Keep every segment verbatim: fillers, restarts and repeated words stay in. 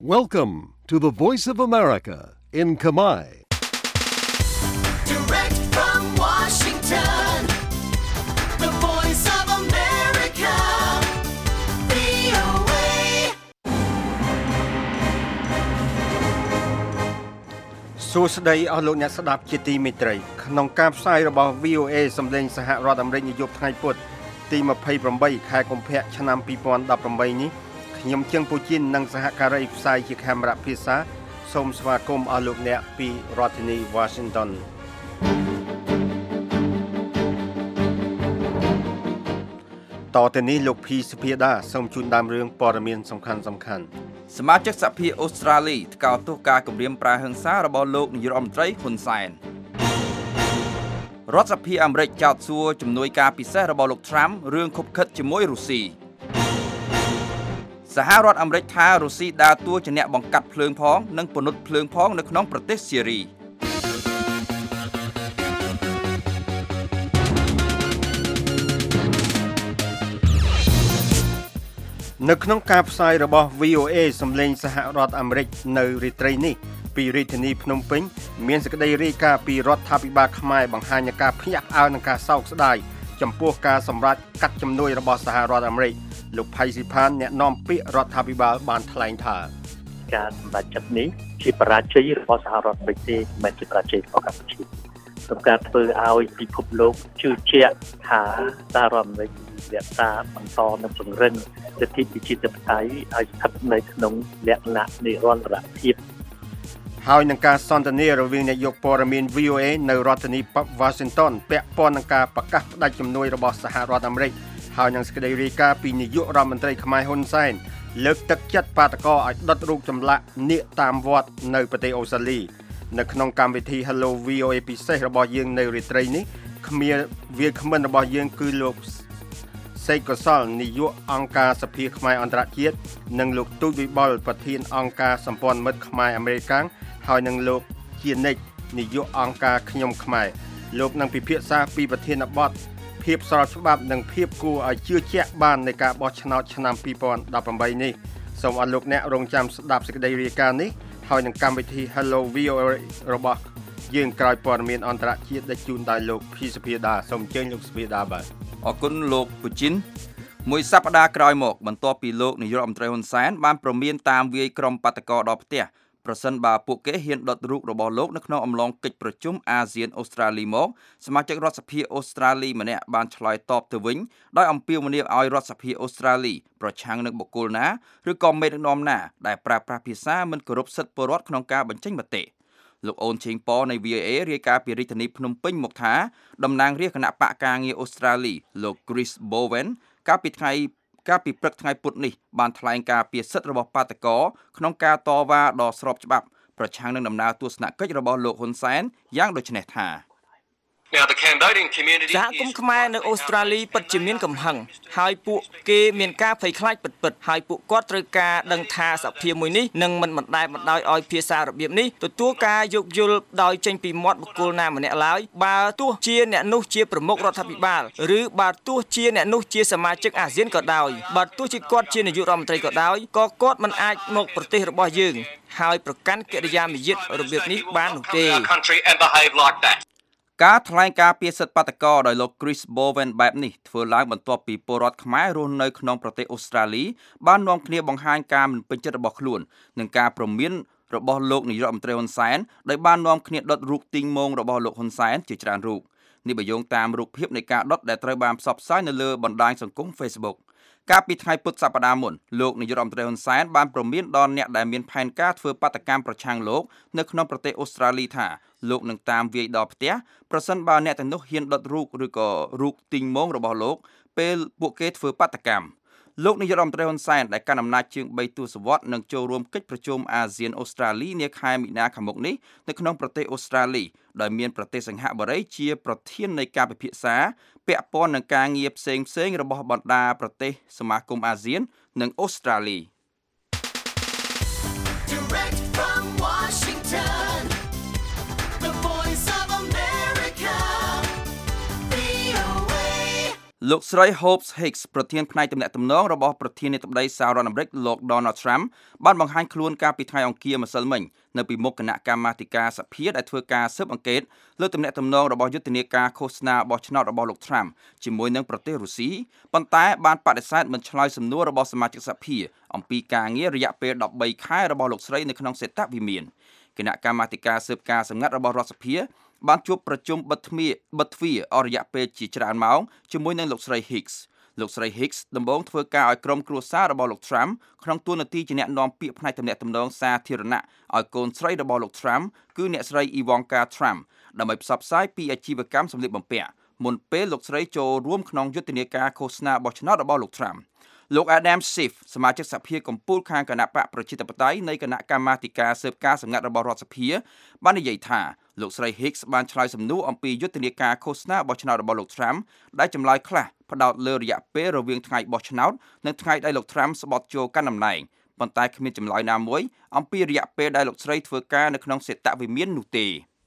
Welcome to the Voice of America in Khmer. Direct from Washington, the Voice of America, វី អូ เอសួស្តីអស់លោកអ្នកស្ដាប់ជាទីមេត្រីក្នុងការផ្សាយរបស់ វី អូ เอ សម្លេងសហរដ្ឋអាមេរិកនាយប់ថ្ងៃពុធទីยี่สิบแปดខែកុម្ភៈឆ្នាំยี่สิบสิบแปดនេះខ្ញុំជើងពូជីននិងសហការីផ្សាយជាកាមេរ៉ាភាសាសូមស្វាគមន៍អស់លោកអ្នកពីរដ្ឋធានី Washington តទៅនេះលោកភីសុភាដាសូមជូនដើមរឿងព័ត៌មានសំខាន់សំខាន់សមាជិកសហភាពអូស្ត្រាលីថ្កោលទោសការគំរាមប្រើហិង្សារបស់លោកនាយករដ្ឋមន្ត្រីហ៊ុនសែនរដ្ឋសភាអាមេរិកចោទសួរជំនួយការពិសេសរបស់លោកត្រាំរឿងខុបខិតជាមួយរុស្ស៊ីសហរដ្ឋអាមេរិកថារុស្ស៊ីដើរតួជាអ្នកបង្កាត់ភ្លើងផងនិងពន្លត់ភ្លើងផងនៅក្នុងប្រទេសស៊េរីនៅក្នុងការផ្សាយរបស់ វី អូ เอ សម្លេងសហរដ្ឋអាមេរិកនៅរាត្រីនេះពីរាជធានីភ្នំពេញមានសេចក្តីរាយការណ៍ពីរដ្ឋាភិបាលខ្មែរបង្ហាញនូវការភ្ញាក់ផ្អើលនិងការសោកស្ដាយចំពោះការសម្រេចកាត់ជំនួយរបស់សហរដ្ឋអាមេរិកលោកផៃស៊ីផានអ្នកនាំពាក្យរដ្ឋាភិបាលបានថ្លែងថាការសម្រេចចិត្តនេះជាបរាជ័យរបស់សហរដ្ឋអាមេរិកទេមិនមែនជាបរាជ័យរបស់កម្ពុជាក្នុងការធ្វើឲ្យពិភពលោកជឿជាក់ថាសហរដ្ឋអាមេរិករក្សាបន្តនិងពង្រឹងសិទ្ធិប្រជាធិបតេយ្យឲ្យស្ថិតនៅក្នុងលក្ខណៈនិរន្តរភាពហើយនឹងការសន្ទនារវាងនាយកព័ត៌មាន វី អូ เอ នៅរដ្ឋធានី Washington ពាក់ព័ន្ធនឹងការប្រកាសផ្តាច់ជំនួយរបស់សហរដ្ឋអាមេរិកហើយនឹងសេចក្តីរាយការណ៍ពីនាយករដ្ឋមន្ត្រីខ្មែរហ៊ុនសែនលើកទឹកចិត្តបាតកោឲ្យដុតរូបចម្លាក់នាគតាមវត្តនៅប្រទេសអូស្ត្រាលីនៅក្នុងកម្មវិធី Hello វី អូ เอ ពិសេសរបស់យើងនៅរាត្រីនេះគ្មានវាគ្មិនរបស់យើងគឺលោកសេកកសលនាយកអង្គការសភាខ្មែរអន្តរជាតិនិងលោកទូចវិបុលប្រធានអង្គការសម្ព័ន្ធមិត្តខ្មែរអាមេរិកហើយនឹងលោកជានិច្ចនាយកអង្គការខ្ញុំខ្មែរលោកនឹងពិភាក្សាពីប្រធានបទភាពស្របច្បាប់និងភាពគួរឲ្យជឿជាក់បាននៃការបោះឆ្នោតឆ្នាំยี่สิบสิบแปดនេះសូមអរលោកអ្នករងចាំស្ដាប់សេចក្តីរាយការណ៍នេះហើយនឹងកម្មវិធី Hello វី អូ เอ របស់យើងក្រោយព័ត៌មានអន្តរជាតិដែលជូនដោយលោកភីសុភាដាសូមអញ្ជើញលោកសុភាដាបាទអរគុណលោកពូជីនមួយសប្តាហ៍ក្រោយមកបន្ទាប់ពីលោកនាយករដ្ឋមន្ត្រីហ៊ុនសែនបានប្រមានតាមវាយក្រុមបាតកោដល់ផ្ទះប្រសិនបើពួកគេហ៊ានដុតរូបរបស់លោកនៅក្នុងអំឡុងកិច្ចប្រជុំអាស៊ានអូស្ត្រាលីមកសមាជិករដ្ឋសភាអូស្ត្រាលីម្នាក់បានឆ្លើយតបទៅវិញដោយអំពាវនាវឲ្យរដ្ឋសភាអូស្ត្រាលីប្រឆាំងនឹងបុគ្គលណាឬក៏មេដឹកនាំណាដែលប្រើប្រាស់ភាសាមិនគោរពសិទ្ធិពលរដ្ឋក្នុងការបញ្ចេញមតិលោកអូនឈេងប៉នៃ វី អូ เอ រាយការណ៍ពីរាជធានីភ្នំពេញមកថាតំណាងរាស្ត្រគណៈបកការងារអូស្ត្រាលីលោក Chris Bowen កាលពីថ្ងៃកាលពីព្រឹកថ្ងៃពុធនេះបានថ្លែងការពីសិទ្ធិរបស់បាតកោក្នុងការតវ៉ាដ៏ស្របច្បាប់ប្រឆាំងនឹងដំណើរទស្សនកិច្ចរបស់លោកហ៊ុនសែនយ៉ាងដូចនេះថាសហគមន៍ខ្មែរនៅអូស្ត្រាលីពិតជាមានកំហឹងហើយពួកគេមានការភ័យខ្លាចពិតៗហើយពួកគាត់ត្រូវការដឹងថាសភាមួយនេះនឹងមិនបណ្តែតបណ្តោយឲ្យភាសារបៀបនេះទទួលការយោគយល់ដោយចេញពីមាត់បុគ្គលណាម្នាក់ឡើយបើទោះជាអ្នកនោះជាប្រមុខរដ្ឋាភិបាលឬបើទោះជាអ្នកនោះជាសមាជិកអាស៊ានក៏ដោយបើទោះជាគាត់ជានាយករដ្ឋមន្ត្រីក៏ដោយក៏គាត់មិនអាចមកប្រទេសរបស់យើងហើយប្រកាន់កិរិយាមារយាទរបៀបនេះបាននោះទេការថ្លែងការពីសិទ្ធិបាតកោដោយលោក Chris Bowen បែបនេះធ្វើឡើងបន្ទាប់ពីពលរដ្ឋខ្មែររស់នៅក្នុងប្រទេសអូស្ត្រាលីបាននាំគ្នាបង្ហាញការមិនពេញចិត្តរបស់ខ្លួននឹងការព្រមានរបស់លោកនាយករដ្ឋមន្ត្រីហ៊ុនសែនដោយបាននាំគ្នាដុតរូបទីងម៉ងរបស់លោកហ៊ុនសែនជាច្រើនរូបនេះបើយោងតាមរូបភាពនៃការដុតដែលត្រូវបានផ្សព្វផ្សាយនៅលើបណ្ដាញសង្គម Facebook កាលពីថ្ងៃពុធសប្តាហ៍មុនលោកនាយករដ្ឋមន្ត្រីហ៊ុនសែនបានព្រមានដល់អ្នកដែលមានផែនការធ្វើបាតកម្មប្រឆាំងលោកនៅក្នុងប្រទេសអូស្ត្រាលីថាលោកនឹងតាមវាយដល់ផ្ទះប្រសិនបើអ្នកទាំងនោះហ៊ានដុតរូបឬក៏រូបទីងម៉ងរបស់លោកពេលពួកគេធ្វើបាតកម្មលោកនាយករដ្ឋមន្ត្រីហ៊ុនសែនដែលកាន់អំណាចជាងបីទសវត្សរ៍នឹងចូលរួមកិច្ចប្រជុំអាស៊ានអូស្ត្រាលីនាខែមីនាខាងមុខនេះនៅក្នុងប្រទេសអូស្ត្រាលីដោយមានប្រទេសសិង្ហបុរីជាប្រធាននៃការពិភាក្សាពាក់ព័ន្ធនឹងការងារផ្សេងផ្សេងរបស់បណ្ដាប្រទេសសមាគមអាស៊ាននិងអូស្ត្រាលី Direct from Washington, the Voice of America, វី អូ เอលោកស្រី Hope Hicks ប្រធានផ្នែកទំនាក់ទំនងរបស់ប្រធានាធិបតីសហរដ្ឋអាមេរិកលោក Donald Trump បានបង្ហាញខ្លួនកាលពីថ្ងៃអង្គារម្សិលមិញនៅពីមុខគណៈកម្មាធិការសភាដែលធ្វើការស៊ើបអង្កេតលើទំនាក់ទំនងរបស់យុទ្ធនាការឃោសនាបោះឆ្នោតរបស់លោក Trump ជាមួយនឹងប្រទេសរុស្ស៊ីប៉ុន្តែបានបដិសេធមិនឆ្លើយសំណួររបស់សមាជិកសភាអំពីការងាររយៈពេល13ខែរបស់លោកស្រីនៅក្នុងសេតវិមានគណៈកម្មាធិការស៊ើបការសម្ងាត់របស់រដ្ឋសភាបានជួបប្រជុំបិទទ្វារបិទទ្វារអស់រយៈពេលជាច្រើនម៉ោងជាមួយនឹងលោកស្រី Hicks លោកស្រី Hicks ដំបូងធ្វើការឲ្យក្រុមគ្រួសាររបស់លោក Trump ក្នុងតួនាទីជាអ្នកនាំពាក្យផ្នែកទំនាក់ទំនងសាធារណៈឲ្យកូនស្រីរបស់លោក Trump គឺអ្នកស្រី Ivanka Trump ដើម្បីផ្សព្វផ្សាយពីអាជីវកម្មសម្លៀកបំពាក់មុនពេលលោកស្រីចូលរួមក្នុងយុទ្ធនាការឃោសនាបោះឆ្នោតរបស់លោក Trump លោក Adam Schiff សមាជិកសភាកំពូលខាងគណៈបកប្រជាធិបតេយ្យនៃគណៈកម្មាធិការស៊ើបការសម្ងាត់របស់រដ្ឋសភាបាននិយាយថាលោកស្រី Hicks បានឆ្លើយសំណួរអំពីយុទ្ធនាការឃោសនាបោះឆ្នោតរបស់លោក Trump ដែលចម្លើយខ្លះផ្ដោតលើរយៈពេលរវាងថ្ងៃបោះឆ្នោតនិងថ្ងៃដែលលោក Trump ស្បត់ចូលកាន់តំណែងប៉ុន្តែគ្មានចម្លើយណាមួយអំពីរយៈពេលដែលលោកស្រីធ្វើការនៅក្នុងសេតវិមាននោះទេ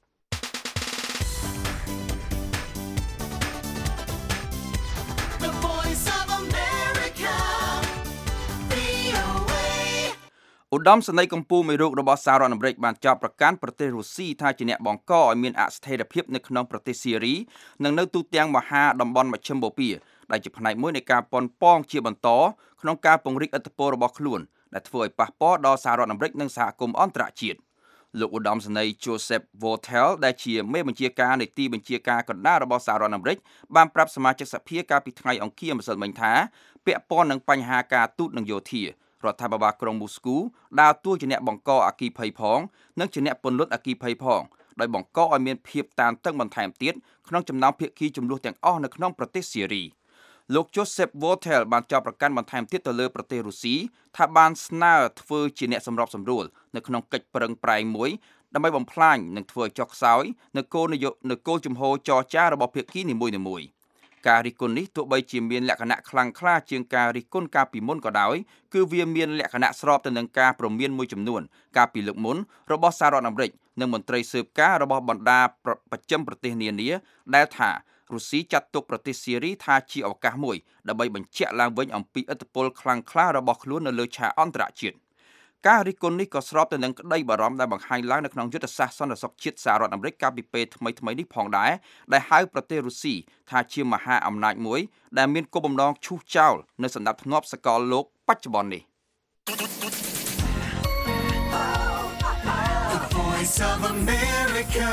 ឧត្តមសេនីយ៍កម្ពុជាមួយរូបរបស់សហរដ្ឋអាមេរិកបានចោទប្រកាន់ប្រទេសរុស្ស៊ីថាជាអ្នកបង្កឲ្យមានអស្ថិរភាពនៅក្នុងប្រទេសស៊ីរីនិងនៅទូទាំងមហាតំបន់មជ្ឈិមបូព៌ាដែលជាផ្នែកមួយនៃការប៉ុនប៉ងជាបន្តក្នុងការពង្រីកឥទ្ធិពលរបស់ខ្លួនដែលធ្វើឲ្យប៉ះពាល់ដល់សហរដ្ឋអាមេរិកនិងសហគមន៍អន្តរជាតិលោកឧត្តមសេនីយ៍ Joseph Votel ដែលជាមេបញ្ជាការនៃទីបញ្ជាការកណ្ដាលរបស់សហរដ្ឋអាមេរិកបានប្រាប់សមាជិកសភាកាលពីថ្ងៃអង្គារម្សិលមិញថាពាក់ព័ន្ធនឹងបញ្ហាការទូតនិងយោធារដ្ឋាភិបាលក្រុងមូស្គូដើរតួជាអ្នកបង្កអគ្គីភ័យផងនិងជាអ្នកពន្លត់អគ្គីភ័យផងដោយបង្កឲ្យមានភាពតានតឹងបន្ថែមទៀតក្នុងចំណោមភាគីជម្លោះទាំងអស់នៅក្នុងប្រទេសស៊ីរីលោក Joseph Votel បានចោទប្រកាន់បន្ថែមទៀតទៅលើប្រទេសរុស្ស៊ីថាបានស្នើធ្វើជាអ្នកសម្របសម្រួលនៅក្នុងកិច្ចប្រឹងប្រែងមួយដើម្បីបំផ្លាញនិងធ្វើឲ្យចុះខ្សោយនៅគោលនយោបាយនៅគោលជំហរចរចារបស់ភាគីនីមួយៗការរិះគន់នេះទោះបីជាមានលក្ខណៈខ្លាំងក្លាជាងការរិះគន់កាលពីមុនក៏ដោយគឺវាមានលក្ខណៈស្របទៅនឹងការព្រមានមួយចំនួនកាលពីលើកមុនរបស់សហរដ្ឋអាមេរិកនិងមន្ត្រីស៊ើបការរបស់បណ្ដាប្រចាំប្រទេសនានាដែលថារុស្ស៊ីចាត់ទុកប្រទេសស៊ីរីថាជាឱកាសមួយដើម្បីបញ្ជាក់ឡើងវិញអំពីឥទ្ធិពលខ្លាំងក្លារបស់ខ្លួននៅលើឆាកអន្តរជាតិការរិះគន់នេះក៏ស្របទៅនឹងក្តីបារម្ភដែលបង្ហាញឡើងនៅក្នុងយុទ្ធសាស្ត្រសន្តិសុខជាតិសហរដ្ឋអាមេរិកកាលពីពេលថ្មីៗនេះផងដែរដែលហៅប្រទេសរុស្ស៊ីថាជាមហាអំណាចមួយដែលមានគោលបំណងឈូសចោលនៅសណ្ដាប់ធ្នាប់សកលលោកបច្ចុប្បន្ននេះ The Voice of America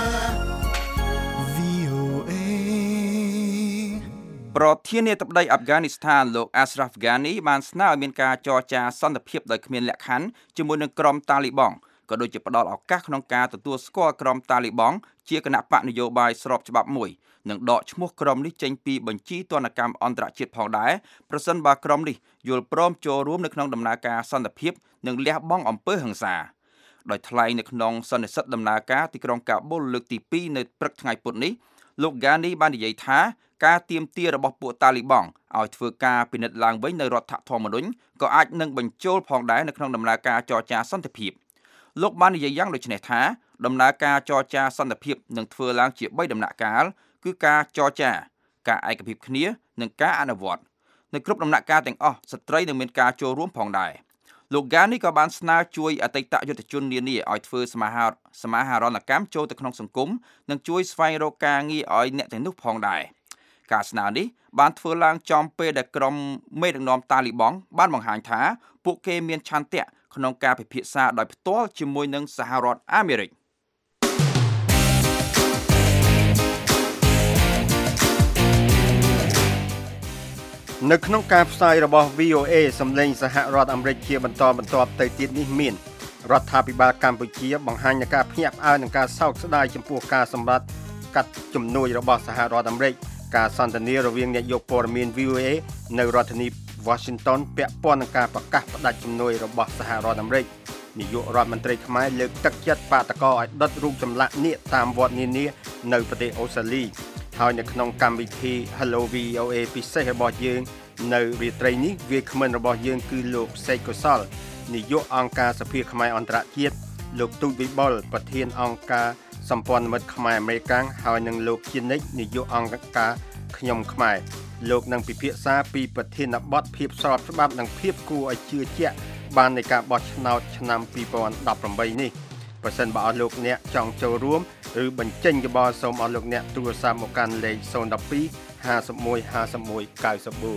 ប្រធានាធិបតីអាហ្វហ្គានីស្ថានលោក Ashraf Ghani បានស្នើឲ្យមានការចរចាសន្តិភាពដោយគ្មានលក្ខខណ្ឌជាមួយនឹងក្រុមតាលីបង់ក៏ដូចជាផ្ដល់ឱកាសក្នុងការទទួលស្គាល់ក្រុមតាលីបង់ជាគណៈបកនយោបាយស្របច្បាប់មួយនិងដកឈ្មោះក្រុមនេះចេញពីបញ្ជីទណ្ឌកម្មអន្តរជាតិផងដែរប្រសិនបើក្រុមនេះយល់ព្រមចូលរួមនៅក្នុងដំណើរការសន្តិភាពនិងលះបង់អំពើហិង្សាដោយថ្លែងនៅក្នុងសន្និសីទដំណើរការទីក្រុងកាប៊ុលលើកទីពីរនៅព្រឹកថ្ងៃពុធនេះលោក Ghani បាននិយាយថាការទាមទាររបស់ពួកតាលីបង់ឲ្យធ្វើការពិនិត្យឡើងវិញនៅរដ្ឋធម្មនុញ្ញក៏អាចនឹងបញ្ចូលផងដែរនៅក្នុងដំណើរការចរចាសន្តិភាពលោកបាននិយាយយ៉ាងដូចនេះថាដំណើរការចរចាសន្តិភាពនឹងធ្វើឡើងជាបីដំណាក់កាលគឺការចរចាការឯកភាពគ្នានិងការអនុវត្តនៅគ្រប់ដំណាក់កាលទាំងអស់ស្ត្រីនឹងមានការចូលរួមផងដែរលោក Ghani ក៏បានស្នើជួយអតីតយុទ្ធជននានាឲ្យធ្វើសមាហរសមាហរណកម្មចូលទៅក្នុងសង្គមនិងជួយស្វែងរកការងារឲ្យអ្នកទាំងនោះផងដែរការស្នើនេះបានធ្វើឡើងចំពេលដែលក្រុមមេដឹកនាំតាលីបង់បានបង្ហាញថាពួកគេមានឆន្ទៈក្នុងការពិភាក្សាដោយផ្ទាល់ជាមួយនឹងសហរដ្ឋអាមេរិកនៅក្នុងការផ្សាយរបស់ វី អូ เอ សម្លេងសហរដ្ឋអាមេរិកជាបន្តបន្ទាប់ទៅទៀតនេះមានរដ្ឋាភិបាលកម្ពុជាបង្ហាញនូវការភ្ញាក់ផ្អើលនឹងការសោកស្ដាយចំពោះការសម្លាប់កាត់ជំនួយរបស់សហរដ្ឋអាមេរិកការសន្ទនារវាងអ្នកយកព័ត៌មាន វី អូ เอ នៅរដ្ឋធានី Washington ពាក់ព័ន្ធនឹងការប្រកាសផ្តាច់ជំនួយរបស់សហរដ្ឋអាមេរិកនាយករដ្ឋមន្ត្រីខ្មែរលើកទឹកចិត្តបាតកោឲ្យដុតរូបចម្លាក់នាគតាមវត្តនានានៅប្រទេសអូស្ត្រាលីហើយនៅក្នុងកម្មវិធី Hello វី អូ เอ ពិសេសរបស់យើងនៅរាត្រីនេះវាគ្មិនរបស់យើងគឺលោកសេកកុសលនាយកអង្គការសភាខ្មែរអន្តរជាតិលោកទូចវិបុលប្រធានអង្គការសម្ព័ន្ធមិត្តខ្មែរអាមេរិកាំងហើយនិងលោកជានិច្ចនាយកអង្គការខ្ញុំខ្មែរលោកនឹងពិភាក្សាពីប្រធានបទភាពស្របច្បាប់និងភាពគួរឲ្យជឿជាក់បាននៃការបោះឆ្នោតឆ្នាំពីរពាន់ដប់ប្រាំបីនេះប្រសិនបើអស់លោកអ្នកចង់ចូលរួមឬបញ្ចេញយោបល់សូមអស់លោកអ្នកទូរស័ព្ទមកកាន់លេខศูนย์ một hai ห้าสิบเอ็ด ห้าสิบเอ็ด เก้าสิบสี่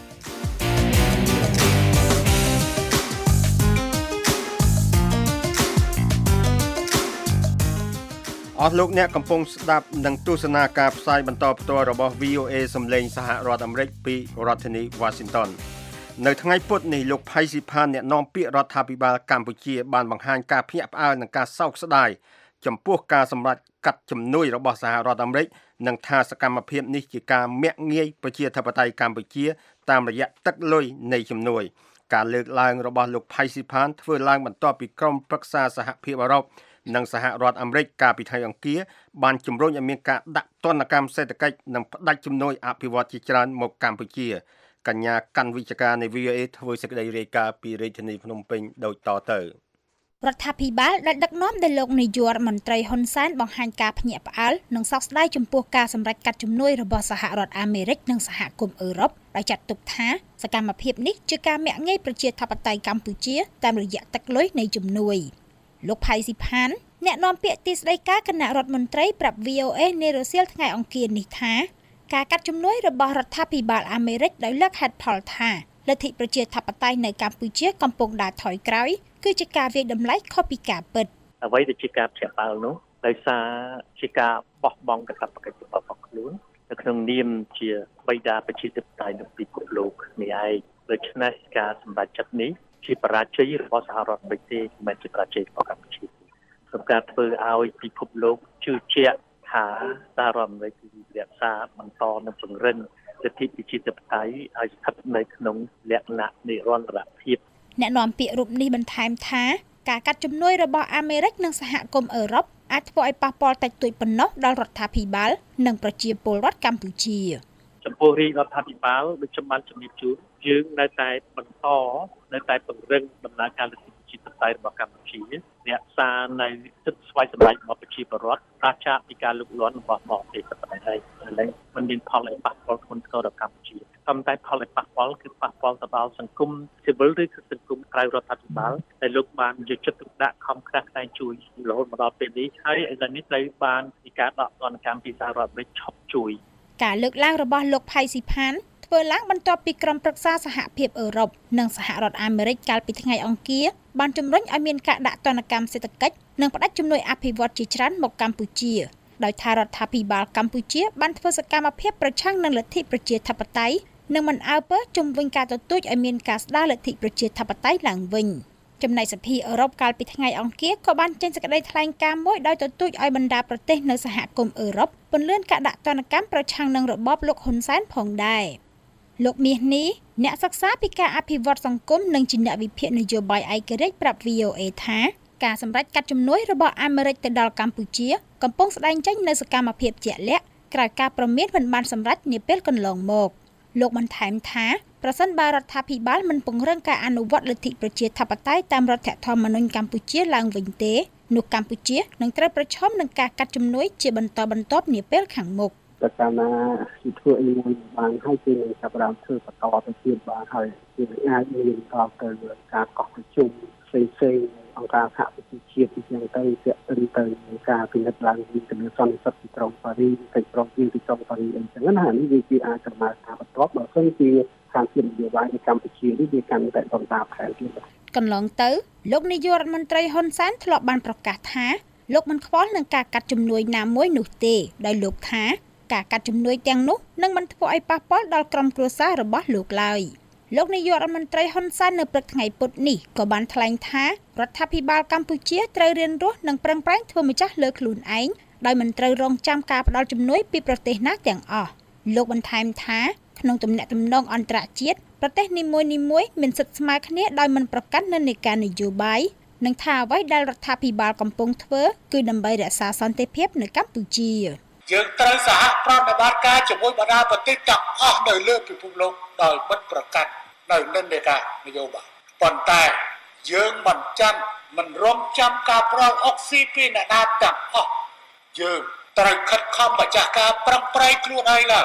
អស់លោកអ្នកកំពុងស្ដាប់និងទស្សនាការផ្សាយបន្តផ្ទាល់របស់ វី អូ เอ សំឡេងសហរដ្ឋអាមេរិកពីរដ្ឋធានី Washington នៅថ្ងៃពុធនេះលោកផៃស៊ីផានអ្នកនាំពាក្យរដ្ឋាភិបាលកម្ពុជាបានបង្ហាញការភ្ញាក់ផ្អើលនិងការសោកស្ដាយចំពោះការសម្រេចកាត់ជំនួយរបស់សហរដ្ឋអាមេរិកនិងថាសកម្មភាពនេះជាការមាក់ងាយប្រជាធិបតេយ្យកម្ពុជាតាមរយៈទឹកលុយនៃជំនួយការលើកឡើងរបស់លោកផៃស៊ីផានធ្វើឡើងបន្ទាប់ពីក្រុមប្រឹក្សាសហភាពអឺរ៉ុបនិងសហរដ្ឋអាមេរិកកាលពីថ្ងៃអង្គារបានជំរុញឲ្យមានការដាក់ទណ្ឌកម្មសេដ្ឋកិច្ចនិងផ្ដាច់ជំនួយអភិវឌ្ឍជាច្រើនមកកម្ពុជាកញ្ញាកាន់វិជ្ជការនៃ វី អូ เอ ធ្វើសេចក្តីរាយការណ៍ពីរាជធានីភ្នំពេញដូចតទៅរដ្ឋាភិបាលដែលដឹកនាំដោយលោកនាយករដ្ឋមន្ត្រីហ៊ុនសែនបង្ហាញការភ្ញាក់ផ្អើលនិងសោកស្ដាយចំពោះការសម្រេចកាត់ជំនួយរបស់សហរដ្ឋអាមេរិកនិងសហគមន៍អឺរ៉ុបដោយចាត់ទុកថាសកម្មភាពនេះជាការមាក់ងាយប្រជាធិបតេយ្យកម្ពុជាតាមរយៈទឹកលុយនៃជំនួយលោកផៃស៊ីផានអ្នកនាំពាក្យទីស្តីការគណៈរដ្ឋមន្ត្រីប្រាប់ វី អូ เอ នារសៀលថ្ងៃអង្គារនេះថាការកាត់ជំនួយរបស់រដ្ឋាភិបាលអាមេរិកដោយលើកហេតុផលថាលទ្ធិប្រជាធិបតេយ្យនៅកម្ពុជាកំពុងដើរថយក្រោយគឺជាការវាយតម្លៃខុសពីការពិតអ្វីដែលជាការភ្ញាក់ផ្អើលនោះដោយសារជាការបោះបង់កាតព្វកិច្ចរបស់ខ្លួននៅក្នុងនាមជាបិតាប្រជាធិបតេយ្យនៃពិភពលោកនេះឯងដូច្នេះការសម្រេចចិត្តនេះជាបរាជ័យរបស់សហរដ្ឋអាមេរិកទេមិនមែនជាបរាជ័យរបស់កម្ពុជាក្នុងការធ្វើឲ្យពិភពលោកជឿជាក់ថាសហរដ្ឋអាមេរិករក្សាបន្តនិងពង្រឹងលទ្ធិប្រជាធិបតេយ្យឲ្យស្ថិតនៅក្នុងលក្ខណៈនិរន្តរភាពអ្នកនាំពាក្យរូបនេះបន្ថែមថាការកាត់ជំនួយរបស់អាមេរិកនិងសហគមន៍អឺរ៉ុបអាចធ្វើឲ្យប៉ះពាល់តិចតួចប៉ុណ្ណោះដល់រដ្ឋាភិបាលនិងប្រជាពលរដ្ឋកម្ពុជាចំពោះរាជរដ្ឋាភិបាលដូចខ្ញុំបានជំរាបជូនយើងនៅតែបន្តនៅតែពង្រឹងដំណើរការលទ្ធិប្រជាធិបតេយ្យរបស់កម្ពុជារក្សានៅសិទ្ធិស្វ័យសម្រេចរបស់ប្រជាពលរដ្ឋប្រាសចាកពីការលុកលាន់របស់បរទេសតែប៉ុណ្ណេះហើយហើយមិនមានផលឲ្យប៉ះពាល់ធ្ងន់ធ្ងរដល់កម្ពុជាប៉ុន្តែផលឲ្យប៉ះពាល់គឺប៉ះពាល់ទៅដល់សង្គមស៊ីវិលឬគឺសង្គមក្រៅរដ្ឋាភិបាលដែលលោកបានយកចិត្តទុកដាក់ខំខ្នះខ្នែងជួយរហូតមកដល់ពេលនេះហើយឥឡូវនេះត្រូវបានมีការដកទណ្ឌកម្មពីសហរដ្ឋអាមេរិកឈប់ជួយការលើកឡើងរបស់លោកផៃស៊ីផានធ្វើឡើងបន្ទាប់ពីក្រុមប្រឹក្សាសហភាពអឺរ៉ុបនិងសហរដ្ឋអាមេរិកកាលពីថ្ងៃអង្គារបានជំរុញឲ្យមានការដាក់ទណ្ឌកម្មសេដ្ឋកិច្ចនិងផ្តាច់ជំនួយអភិវឌ្ឍជាច្រើនមកកម្ពុជាដោយថារដ្ឋាភិបាលកម្ពុជាបានធ្វើសកម្មភាពប្រឆាំងនឹងលទ្ធិប្រជាធិបតេយ្យនិងមិនអើពើជំវិញការទទូចឲ្យមានការស្ដារលទ្ធិប្រជាធិបតេយ្យឡើងវិញចំណែកសភាអឺរ៉ុបកាលពីថ្ងៃអង្គារក៏បានចេញសេចក្តីថ្លែងការណ៍មួយដោយទទូចឲ្យបណ្ដាប្រទេសនៅសហគមន៍អឺរ៉ុបពន្យាការដាក់ទណ្ឌកម្មប្រឆាំងនឹងរបបលោកហ៊ុនសែនផងដែរលោកមាសនេះអ្នកសិក្សាពីការអភិវឌ្ឍសង្គមនិងជាអ្នកវិភាគនយោបាយឯករាជ្យប្រាប់ វី អូ เอ ថាការសម្រេចកាត់ជំនួយរបស់អាមេរិកទៅដល់កម្ពុជាកំពុងស្ដែងចេញនូវសកម្មភាពជាក់លាក់ក្រោយការព្រមានមិនបានសម្រេចនាពេលកន្លងមកលោកបន្ថែមថាប្រសិនបើរដ្ឋាភិបាលមិនពង្រឹងការអនុវត្តលទ្ធិប្រជាធិបតេយ្យតាមរដ្ឋធម្មនុញ្ញកម្ពុជាឡើងវិញទេនោះកម្ពុជានឹងត្រូវប្រឈមនឹងការកាត់ជំនួយជាបន្តបន្ទាប់នាពេលខាងមុខតែកាលណាជាធ្វើអីមួយបានហើយគឺនឹងចាប់ផ្ដើមធ្វើបន្តទៅទៀតបានហើយគឺអាចមានដល់ទៅការកោះប្រជុំផ្សេងៗអង្គការសហប្រជាជាតិអញ្ចឹងទៅជាក់ទៅទៅការពិនិត្យឡើងពីគណៈសន្និសីទទីក្រុងប៉ារីសទីក្រុងទីក្រុងប៉ារីសអញ្ចឹងណានេះវាជាអាចដំណើរការបន្តបើសិនជាខាងជានយោបាយនៅកម្ពុជានេះវាកាន់តែបន្តតាមផែនទៀតកន្លងទៅលោកនាយករដ្ឋមន្ត្រីហ៊ុនសែនធ្លាប់បានប្រកាសថាលោកមិនខ្វល់នឹងការកាត់ជំនួយណាមួយនោះទេដោយលោកថាការកាត់ជំនួយទាំងនោះនឹងមិនធ្វើឲ្យប៉ះពាល់ដល់ក្រុមគ្រួសាររបស់លោកឡើយលោកនាយករដ្ឋមន្ត្រីហ៊ុនសែននៅព្រឹកថ្ងៃពុធនេះក៏បានថ្លែងថារដ្ឋាភិបាលកម្ពុជាត្រូវរៀនរស់និងប្រឹងប្រែងធ្វើម្ចាស់លើខ្លួនឯងដោយមិនត្រូវរងចាំការផ្ដល់ជំនួយពីប្រទេសណាទាំងអស់លោកបន្ថែមថាក្នុងទំនាក់ទំនងអន្តរជាតិប្រទេសនីមួយៗមានសិទ្ធិស្មើគ្នាដោយមិនប្រកាន់និន្នាការនយោបាយនិងថាអ្វីដែលរដ្ឋាភិបាលកំពុងធ្វើគឺដើម្បីរក្សាសន្តិភាពនៅកម្ពុជាយើងត្រូវសហប្រតិបត្តិការជាមួយបណ្ដាប្រទេសទាំងអស់នៅលើពិភពលោកដោយមិនប្រកាន់នៅនិន្នាការនយោបាយប៉ុន្តែយើងមិនចាំមិនរំចាំការប្រោសអុកស៊ីពីអ្នកណាទាំងអស់យើងត្រូវខិតខំម្ចាស់ការប្រឹងប្រែងខ្លួនឯងឡើង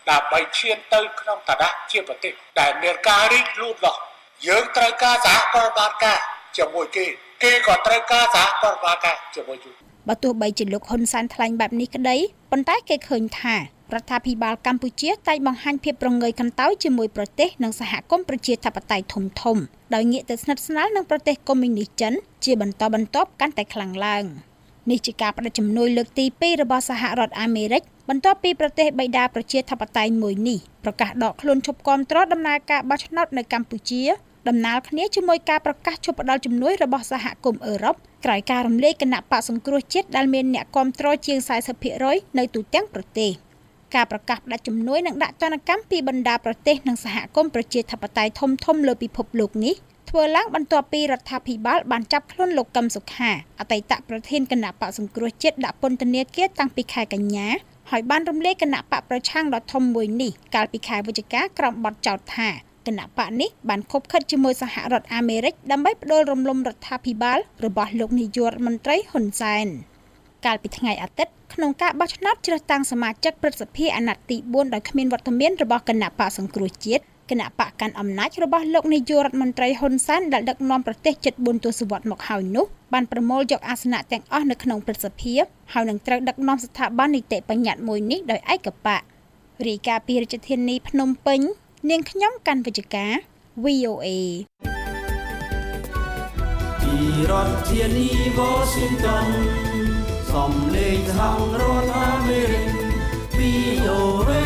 ដើម្បីឈានទៅក្នុងឋានៈជាប្រទេសដែលមានការរីកលូតលាស់យើងត្រូវការសហប្រតិបត្តិការជាមួយគេគេក៏ត្រូវការសហប្រតិបត្តិការជាមួយយើងបើទោះបីជាលោកហ៊ុនសែនថ្លែងបែបនេះក្តីប៉ុន្តែគេឃើញថារដ្ឋាភិបាលកម្ពុជាតែងបង្ហាញភាពប្រងើយកន្តើយជាមួយប្រទេសនិងសហគមន៍ប្រជាធិបតេយ្យធំធំដោយងាកទៅស្និទ្ធស្នាលនឹងប្រទេសកុម្មុយនីសចិនជាបន្តបន្ទាប់កាន់តែខ្លាំងឡើងនេះជាការបដិជំនួយលើកទីពីររបស់សហរដ្ឋអាមេរិកបន្ទាប់ពីប្រទេសបិតាប្រជាធិបតេយ្យមួយនេះប្រកាសដកខ្លួនឈប់គាំទ្រដំណើរការបោះឆ្នោតនៅកម្ពុជាដំណើរគ្នាជាមួយការប្រកាសឈប់ផ្តល់ជំនួយរបស់សហគមន៍អឺរ៉ុបក្រោយការរំលាយគណៈបកសង្គ្រោះជាតិដែលមានអ្នកគាំទ្រជាង สี่สิบភាគរយ នៅទូទាំងប្រទេសការប្រកាសផ្តល់ជំនួយនិងដាក់ទណ្ឌកម្មពីបណ្ដាប្រទេសនិងសហគមន៍ប្រជាធិបតេយ្យធំធំលើពិភពលោកនេះធ្វើឡើងបន្ទាប់ពីរដ្ឋាភិបាលបានចាប់ខ្លួនលោកកឹមសុខាអតីតប្រធានគណៈបកសង្គ្រោះជាតិដាក់ពន្ធនាគារតាំងពីខែកញ្ញាហើយបានរំលាយគណៈបកប្រឆាំងដ៏ធំមួយនេះកាលពីខែវិច្ឆិកាក្រោមបទចោទថាគណៈបកនេះបានខົບខិតជាមួយសហរដ្ឋអាមេរិកដើម្បីផ្ដួលរំលំរដ្ឋាភិបាលរបស់លោកនាយករដ្ឋមន្ត្រីហ៊ុនសែនកាលពីថ្ងៃអាទិត្យក្នុងការបោះឆ្នោតជ្រើសតាំងសមាជិកព្រឹទ្ធសភាអាណត្តិទីបួនដោយគ្មានវត្តមានរបស់គណៈបកសង្គ្រោះជាតិគណៈបកកាន់អំណាចរបស់លោកនាយករដ្ឋមន្ត្រីហ៊ុនសែនដែលដឹកនាំប្រទេសជិតបួនទសវត្សរ៍មកហើយនោះបានប្រមូលយកអាសនៈទាំងអស់នៅក្នុងព្រឹទ្ធសភាហើយនឹងត្រូវដឹកនាំស្ថាប័ននីតិបញ្ញត្តិមួយនេះដោយឯកបករាយការណ៍ពីរាជធានីភ្នំពេញនាងខ្ញុំកាន់វិជ្ជការ វី អូ เอពីរដ្ឋធានី Washington សំឡេងសហរដ្ឋអាមេរិក វី អូ เอ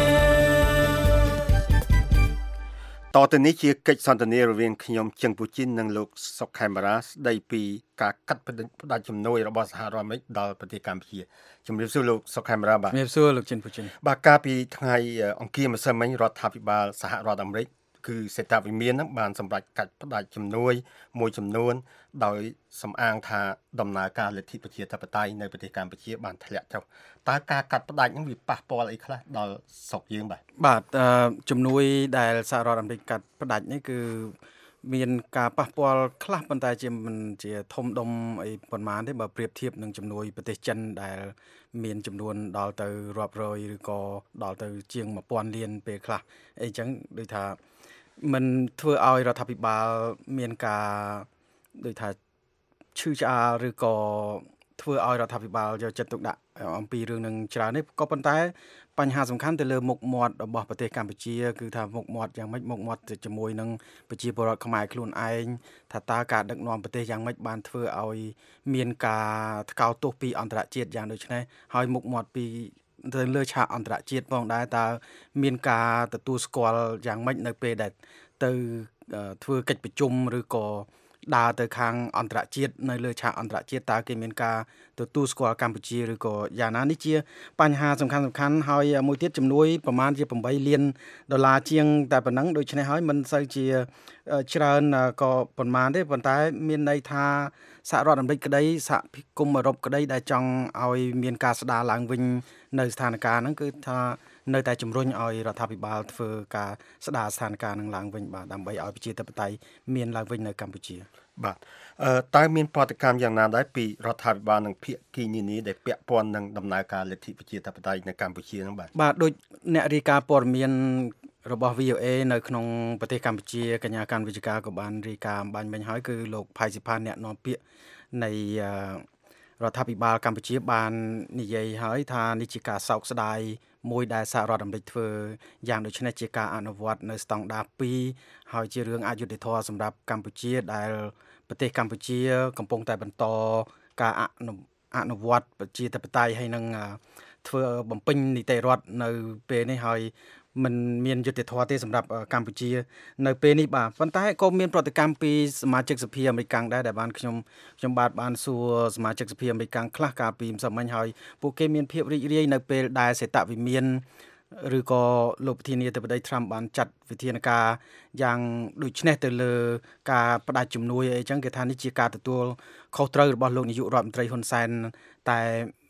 តទៅនេះជាកិច្ចសន្ទនារវាងខ្ញុំជឹងពូជីននិងលោកសុកខេមរាស្ដីពីការកាត់ផ្តាច់ជំនួយរបស់សហរដ្ឋអាមេរិកដល់ប្រទេសកម្ពុជាជំរាបសួរលោកសុកខេមរាបាទជំរាបសួរលោកជិនពូជីនបាទកាលពីថ្ងៃអង្គារម្សិលមិញរដ្ឋាភិបាលសហរដ្ឋអាមេរិកគឺសេតាវិមានហ្នឹងបានសម្រេចកាត់ផ្តាច់ជំនួយមួយចំនួនដោយសំអាងថាដំណើរការលទ្ធិប្រជាធិបតេយ្យនៅប្រទេសកម្ពុជាបានធ្លាក់ចុះតើការកាត់ផ្តាច់ហ្នឹងវាប៉ះពាល់អីខ្លះដល់ស្រុកយើងបាទបាទជំនួយដែលសហរដ្ឋអាមេរិកកាត់ផ្តាច់នេះគឺមានការប៉ះពាល់ខ្លះប៉ុន្តែជាមិនជាធំដុំអីប៉ុន្មានទេបើប្រៀបធៀបនឹងជំនួយប្រទេសចិនដែលមានចំនួនដល់ទៅរាប់រយឬក៏ដល់ទៅជាងmột nghìnលានពេលខ្លះអីចឹងដូចថាมันធ្វើឲ្យរដ្ឋាភិបាលមានការដូចថាឈឺឆ្អាលឬក៏ធ្វើឲ្យរដ្ឋាភិបាលយកចិត្តទុកដាក់អំពីរឿងនឹងច្រើននេះក៏ប៉ុន្តែបញ្ហាសំខាន់ទៅលើមុខមាត់របស់ប្រទេសកម្ពុជាគឺថាមុខមាត់យ៉ាងម៉េចមុខមាត់ជាមួយនឹងប្រជាពលរដ្ឋខ្មែរខ្លួនឯងថាតើការដឹកនាំប្រទេសយ៉ាងម៉េចបានធ្វើឲ្យមានការថ្កោលទោសពីអន្តរជាតិយ៉ាងដូចនេះហើយមុខមាត់ពីទៅលើឆាកអន្តរជាតិផងដែរតើមានការទទួលស្គាល់យ៉ាងម៉េចនៅពេលដែលទៅធ្វើកិច្ចប្រជុំឬក៏ដើរទៅខាងអន្តរជាតិនៅលើឆាកអន្តរជាតិតើគេមានការទទួលស្គាល់កម្ពុជាឬក៏យ៉ាងណានេះជាបញ្ហាសំខាន់សំខាន់ហើយមួយទៀតជំនួយប្រមាណជាeightលានដុល្លារជាងតែប៉ុណ្ណឹងដូច្នេះហើយមិនសូវជាច្រើនក៏ប៉ុន្មានទេប៉ុន្តែមានន័យថាសហរដ្ឋអាមេរិកក្តីសហគមន៍អឺរ៉ុបក្តីដែលចង់ឲ្យមានការស្ដារឡើងវិញនៅស្ថានភាពហ្នឹងគឺថានៅតែជំរុញឲ្យរដ្ឋាភិបាលធ្វើការស្ដារស្ថានភាពនឹងឡើងវិញបាទដើម្បីឲ្យប្រជាធិបតេយ្យមានឡើងវិញនៅកម្ពុជាបាទអឺតើមានប្រតិកម្មយ៉ាងណាដែរពីរដ្ឋាភិបាលនិងភាគីនានាដែលពាក់ព័ន្ធនឹងដំណើរការលទ្ធិប្រជាធិបតេយ្យនៅកម្ពុជាហ្នឹងបាទបាទដូចអ្នករាយការណ៍ព័ត៌មានរបស់ វី អូ เอ នៅក្នុងប្រទេសកម្ពុជាកញ្ញាកាន់វិជ្ជការក៏បានរាយការណ៍បាញ់មិញហើយគឺលោកផៃសិផានអ្នកនាំពាក្យនៃរដ្ឋាភិបាលកម្ពុជាបាននិយាយហើយថានេះជាការសោកស្ដាយមួយដែលសហរដ្ឋអាមេរិកធ្វើយ៉ាងដូចនេះជាការអនុវត្តនៅស្តង់ដារtwoហើយជារឿងអយុត្តិធម៌សម្រាប់កម្ពុជាដែលប្រទេសកម្ពុជាកំពុងតែបន្តការអនុវត្តប្រជាធិបតេយ្យហើយនឹងធ្វើបំពេញនីតិរដ្ឋនៅពេលនេះហើយមិនមានយុត្តិធម៌ទេសម្រាប់កម្ពុជានៅពេលនេះបាទប៉ុន្តែក៏មានប្រតិកម្មពីសមាជិកសភាអាមេរិកដែរដែលបានខ្ញុំខ្ញុំបាទបានសួរសមាជិកសភាអាមេរិកខ្លះកាលពីម្សិលមិញហើយពួកគេមានភាពរីករាយនៅពេលដែលសេតវិមានឬក៏លោកប្រធានាធិបតី Trump បានចាត់វិធានការយ៉ាងដូចនេះទៅលើការផ្ដាច់ជំនួយអីចឹងគេថានេះជាការទទួលខុសត្រូវរបស់លោកនាយករដ្ឋមន្ត្រីហ៊ុនសែនតែ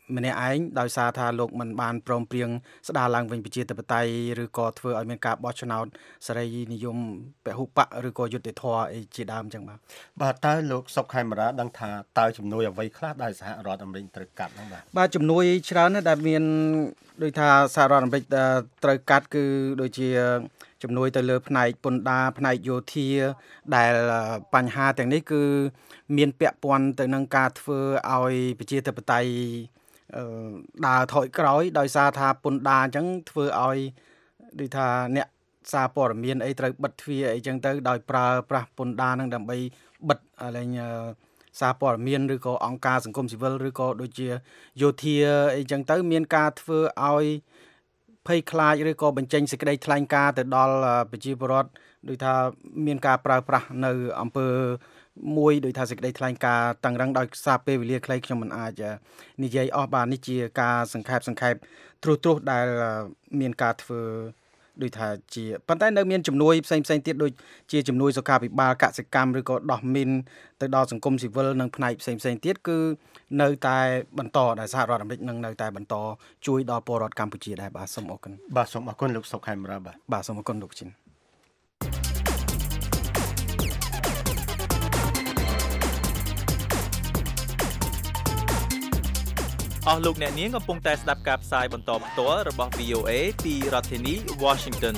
ម្នាក់ឯងដោយសារថាលោកមិនបានព្រមព្រៀងស្ដារឡើងវិញប្រជាធិបតេយ្យឬក៏ធ្វើឲ្យមានការបោះឆ្នោតសេរីនិយមពហុបកឬក៏យុត្តិធម៌អីជាដើមចឹងបាទបាទតើលោកសុកខេមរាដឹងថាតើជំនួយអ្វីខ្លះដែលសហរដ្ឋអាមេរិកត្រូវកាត់ហ្នឹងបាទបាទជំនួយច្រើនណាស់ដែលមានដូចថាសហរដ្ឋអាមេរិកត្រូវកាត់គឺដូចជាជំនួយទៅលើផ្នែកពន្ធដារផ្នែកយោធាដែលបញ្ហាទាំងនេះគឺមានពាក់ព័ន្ធទៅនឹងការធ្វើឲ្យប្រជាធិបតេយ្យដើរថយក្រោយដោយសារថាពន្ធដារអញ្ចឹងធ្វើឲ្យដូចថាអ្នកសារព័ត៌មានអីត្រូវបិទទ្វារអីចឹងទៅដោយប្រើប្រាស់ពន្ធដារនឹងដើម្បីបិទอะไรសារព័ត៌មានឬក៏អង្គការសង្គមស៊ីវិលឬក៏ដូចជាយោធាអីចឹងទៅមានការធ្វើឲ្យភ័យខ្លាចឬក៏បញ្ចេញសេចក្តីថ្លែងការណ៍ទៅដល់ប្រជាពលរដ្ឋដូចថាមានការប្រើប្រាស់នៅអំពើមួយដោយថាសេចក្តីថ្លែងការណ៍តឹងរឹងដោយសារពេលវេលាខ្លីខ្ញុំមិនអាចនិយាយអស់បាទនេះជាការសង្ខេបសង្ខេបត្រួសត្រាសដែលមានការធ្វើដូចថាជាប៉ុន្តែនៅមានជំនួយផ្សេងផ្សេងទៀតដូចជាជំនួយសុខាភិបាលកសិកម្មឬក៏ដោះមីនទៅដល់សង្គមស៊ីវិលនិងផ្នែកផ្សេងផ្សេងទៀតគឺនៅតែបន្តដែលសហរដ្ឋអាមេរិកនឹងនៅតែបន្តជួយដល់ពលរដ្ឋកម្ពុជាដែរបាទសូមអរគុណបាទសូមអរគុណលោកសុកខេមរាបាទបាទសូមអរគុណលោកជីនអស់លោកអ្នកនាងកំពុងតែស្ដាប់ការផ្សាយបន្តផ្ទាល់របស់ វី អូ អេ ពីរដ្ឋធានី Washington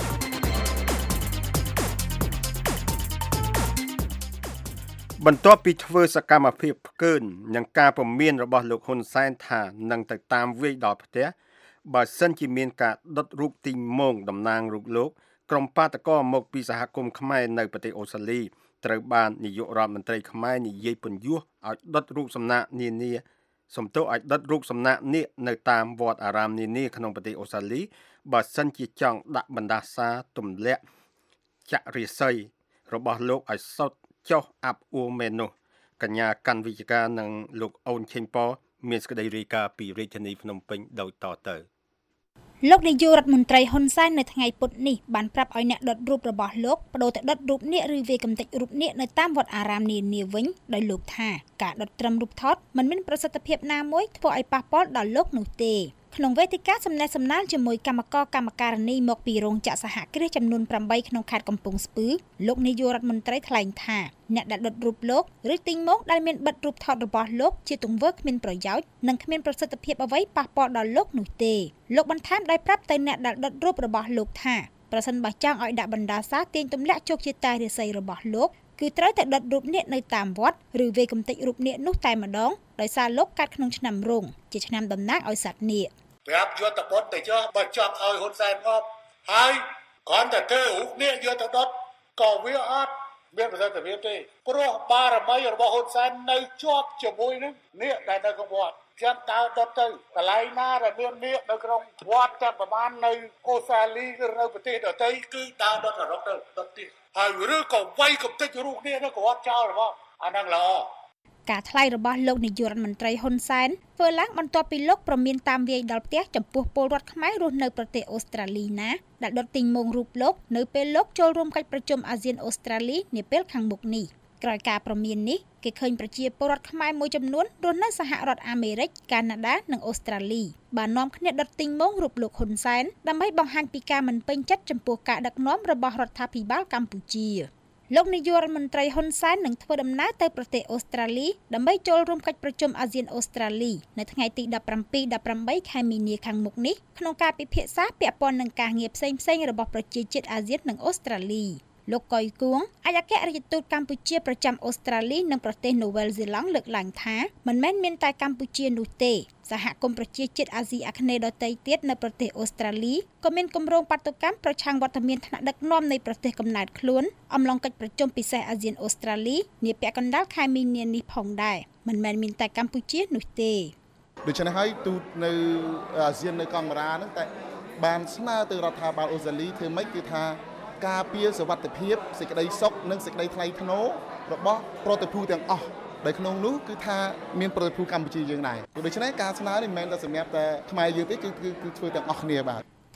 បន្ទាប់ពីធ្វើសកម្មភាពផ្កើននឹងការពមៀនរបស់លោកហ៊ុនសែនថានឹងទៅតាមវាយដល់ផ្ទះបើសិនជាមានការដុតរូបទីងម៉ងតំណាងរូបលោកក្រុមបាតកោមកពីសហគមន៍ខ្មែរនៅប្រទេសអូស្ត្រាលីត្រូវបាននាយករដ្ឋមន្ត្រីខ្មែរនិយាយពន្យល់ឲ្យដុតរូបសំណាកនានាសំទោសឲ្យដុតរូបសំណាកនេះនៅតាមវត្តអារាមនានាក្នុងប្រទេសអូស្ត្រាលីបើសិនជាចង់ដាក់បណ្ដាសាទម្លាក់ចរិយាស័យរបស់លោកឲ្យសុទ្ធចុះអាប់អួរមែននោះកញ្ញាកាន់វិជ្ជការនិងលោកអូនឆេងប៉មានសេចក្តីរាយការណ៍ពីរាជធានីភ្នំពេញដោយតទៅលោកនាយករដ្ឋមន្ត្រីហ៊ុនសែននៅថ្ងៃពុធនេះបានប្រាប់ឲ្យអ្នកដុតរូបរបស់លោកបដូរទៅដុតរូបនាគឬវាកំទេចរូបនាគនៅតាមវត្តអារាមនានាវិញដោយលោកថាការដុតត្រឹមរូបថតមិនមានប្រសិទ្ធភាពណាមួយធ្វើឲ្យប៉ះពាល់ដល់លោកនោះទេក្នុងវេទិកាសំណេះសំណាលជាមួយគណៈកម្មការកម្មការនីមកពីរោងចក្រសហគ្រាសចំនួនប្រាំបីក្នុងខេត្តកំពង់ស្ពឺលោកនាយករដ្ឋមន្ត្រីថ្លែងថាអ្នកដែលដុតរូបលោកឬទីងមកដែលមានបិទរូបថតរបស់លោកជាទង្វើគ្មានប្រយោជន៍និងគ្មានប្រសិទ្ធភាពអ្វីប៉ះពាល់ដល់លោកនោះទេលោកបន្ថែមដោយប្រាប់ទៅអ្នកដែលដុតរូបរបស់លោកថាប្រសិនបើចង់ឲ្យដាក់បណ្ដាសាទាញទម្លាក់ជោគជតារាសីរបស់លោកគឺត្រូវតែដុតរូបនាគនៅតាមវត្តឬវេកំទេចរូបនាគនោះតែម្ដងដោយសារលោកកាត់ក្នុងឆ្នាំរោងជាឆ្នាំតំណាងឲ្យសត្វនាគប្រាប់យកទៅបុតទៅចុះបើចង់ឲ្យហ៊ុនសែនងប់ហើយគ្រាន់តែធ្វើរូបនាគយកទៅដុតក៏វាអត់មានប្រសិទ្ធភាពទេព្រោះបារមីរបស់ហ៊ុនសែននៅជាប់ជាមួយនឹងនាគដែលនៅក្នុងវត្តចាំដើរដុតទៅកន្លែងណាដែលមាននាគនៅក្នុងវត្តតែប្រហែលនៅអូស្ត្រាលីឬនៅប្រទេសដទៃគឺដើរដុតរកទៅដុតទៀតហើយឬក៏វាយកំទេចរូបនាគនៅក្រវត្តចោលរបស់អាហ្នឹងល្អការថ្លែងរបស់លោកនាយករដ្ឋមន្ត្រីហ៊ុនសែនធ្វើឡើងបន្ទាប់ពីលោកប្រមានតាមវាយដល់ផ្ទះចំពោះពលរដ្ឋខ្មែររស់នៅប្រទេសអូស្ត្រាលីណាដែលដុតទីងម៉ងរូបលោកនៅពេលលោកចូលរួមកិច្ចប្រជុំអាស៊ានអូស្ត្រាលីនាពេលខាងមុខនេះក្រោយការប្រមាននេះគេឃើញប្រជាពលរដ្ឋខ្មែរមួយចំនួនរស់នៅសហរដ្ឋអាមេរិកកាណាដានិងអូស្ត្រាលីបាននាំគ្នាដុតទីងម៉ងរូបលោកហ៊ុនសែនដើម្បីបង្ហាញពីការមិនពេញចិត្តចំពោះការដឹកនាំរបស់រដ្ឋាភិបាលកម្ពុជាលោកនាយករដ្ឋមន្ត្រីហ៊ុនសែននឹងធ្វើដំណើរទៅប្រទេសអូស្ត្រាលីដើម្បីចូលរួមកិច្ចប្រជុំអាស៊ានអូស្ត្រាលីនៅថ្ងៃទីដប់ប្រាំពីរ ដប់ប្រាំបីខែមីនាខាងមុខនេះក្នុងការពិភាក្សាពាក់ព័ន្ធនឹងការងារផ្សេងៗរបស់ប្រជាជាតិអាស៊ាននិងអូស្ត្រាលីលោកកុយគួងអគ្គរដ្ឋទូតកម្ពុជាប្រចាំអូស្ត្រាលីនិងប្រទេសនូវែលសេឡង់លើកឡើងថាមិនមែនមានតែកម្ពុជានោះទេសហគមន៍ប្រជាជាតិអាស៊ីអាគ្នេយ៍ដទៃទៀតនៅប្រទេសអូស្ត្រាលីក៏មានគម្រោងបាតុកម្មប្រឆាំងវត្តមានថ្នាក់ដឹកនាំនៃប្រទេសកំណើតខ្លួនអំឡុងកិច្ចប្រជុំពិសេសអាស៊ានអូស្ត្រាលីនាពាក់កណ្ដាលខែមីនានេះផងដែរមិនមែនមានតែកម្ពុជានោះទេដូច្នេះហើយទូតនៅអាស៊ាននៅកាមេរ៉ាហ្នឹងតែបានស្នើទៅរដ្ឋាភិបាលអូស្ត្រាលីធ្វើម៉េចគឺថាការពារសុវត្ថិភាពសេចក្តីសុខនិងសេចក្តីថ្លៃថ្នូររបស់ប្រតិភូទាំងអស់ដែលក្នុងនោះគឺថាមានប្រតិភូកម្ពុជាយើងដែរដូច្នេះការស្នើនេះមិនមែនតែសម្រាប់តែខ្មែរយើងទេគឺគឺធ្វើទាំងអស់គ្នាបាទ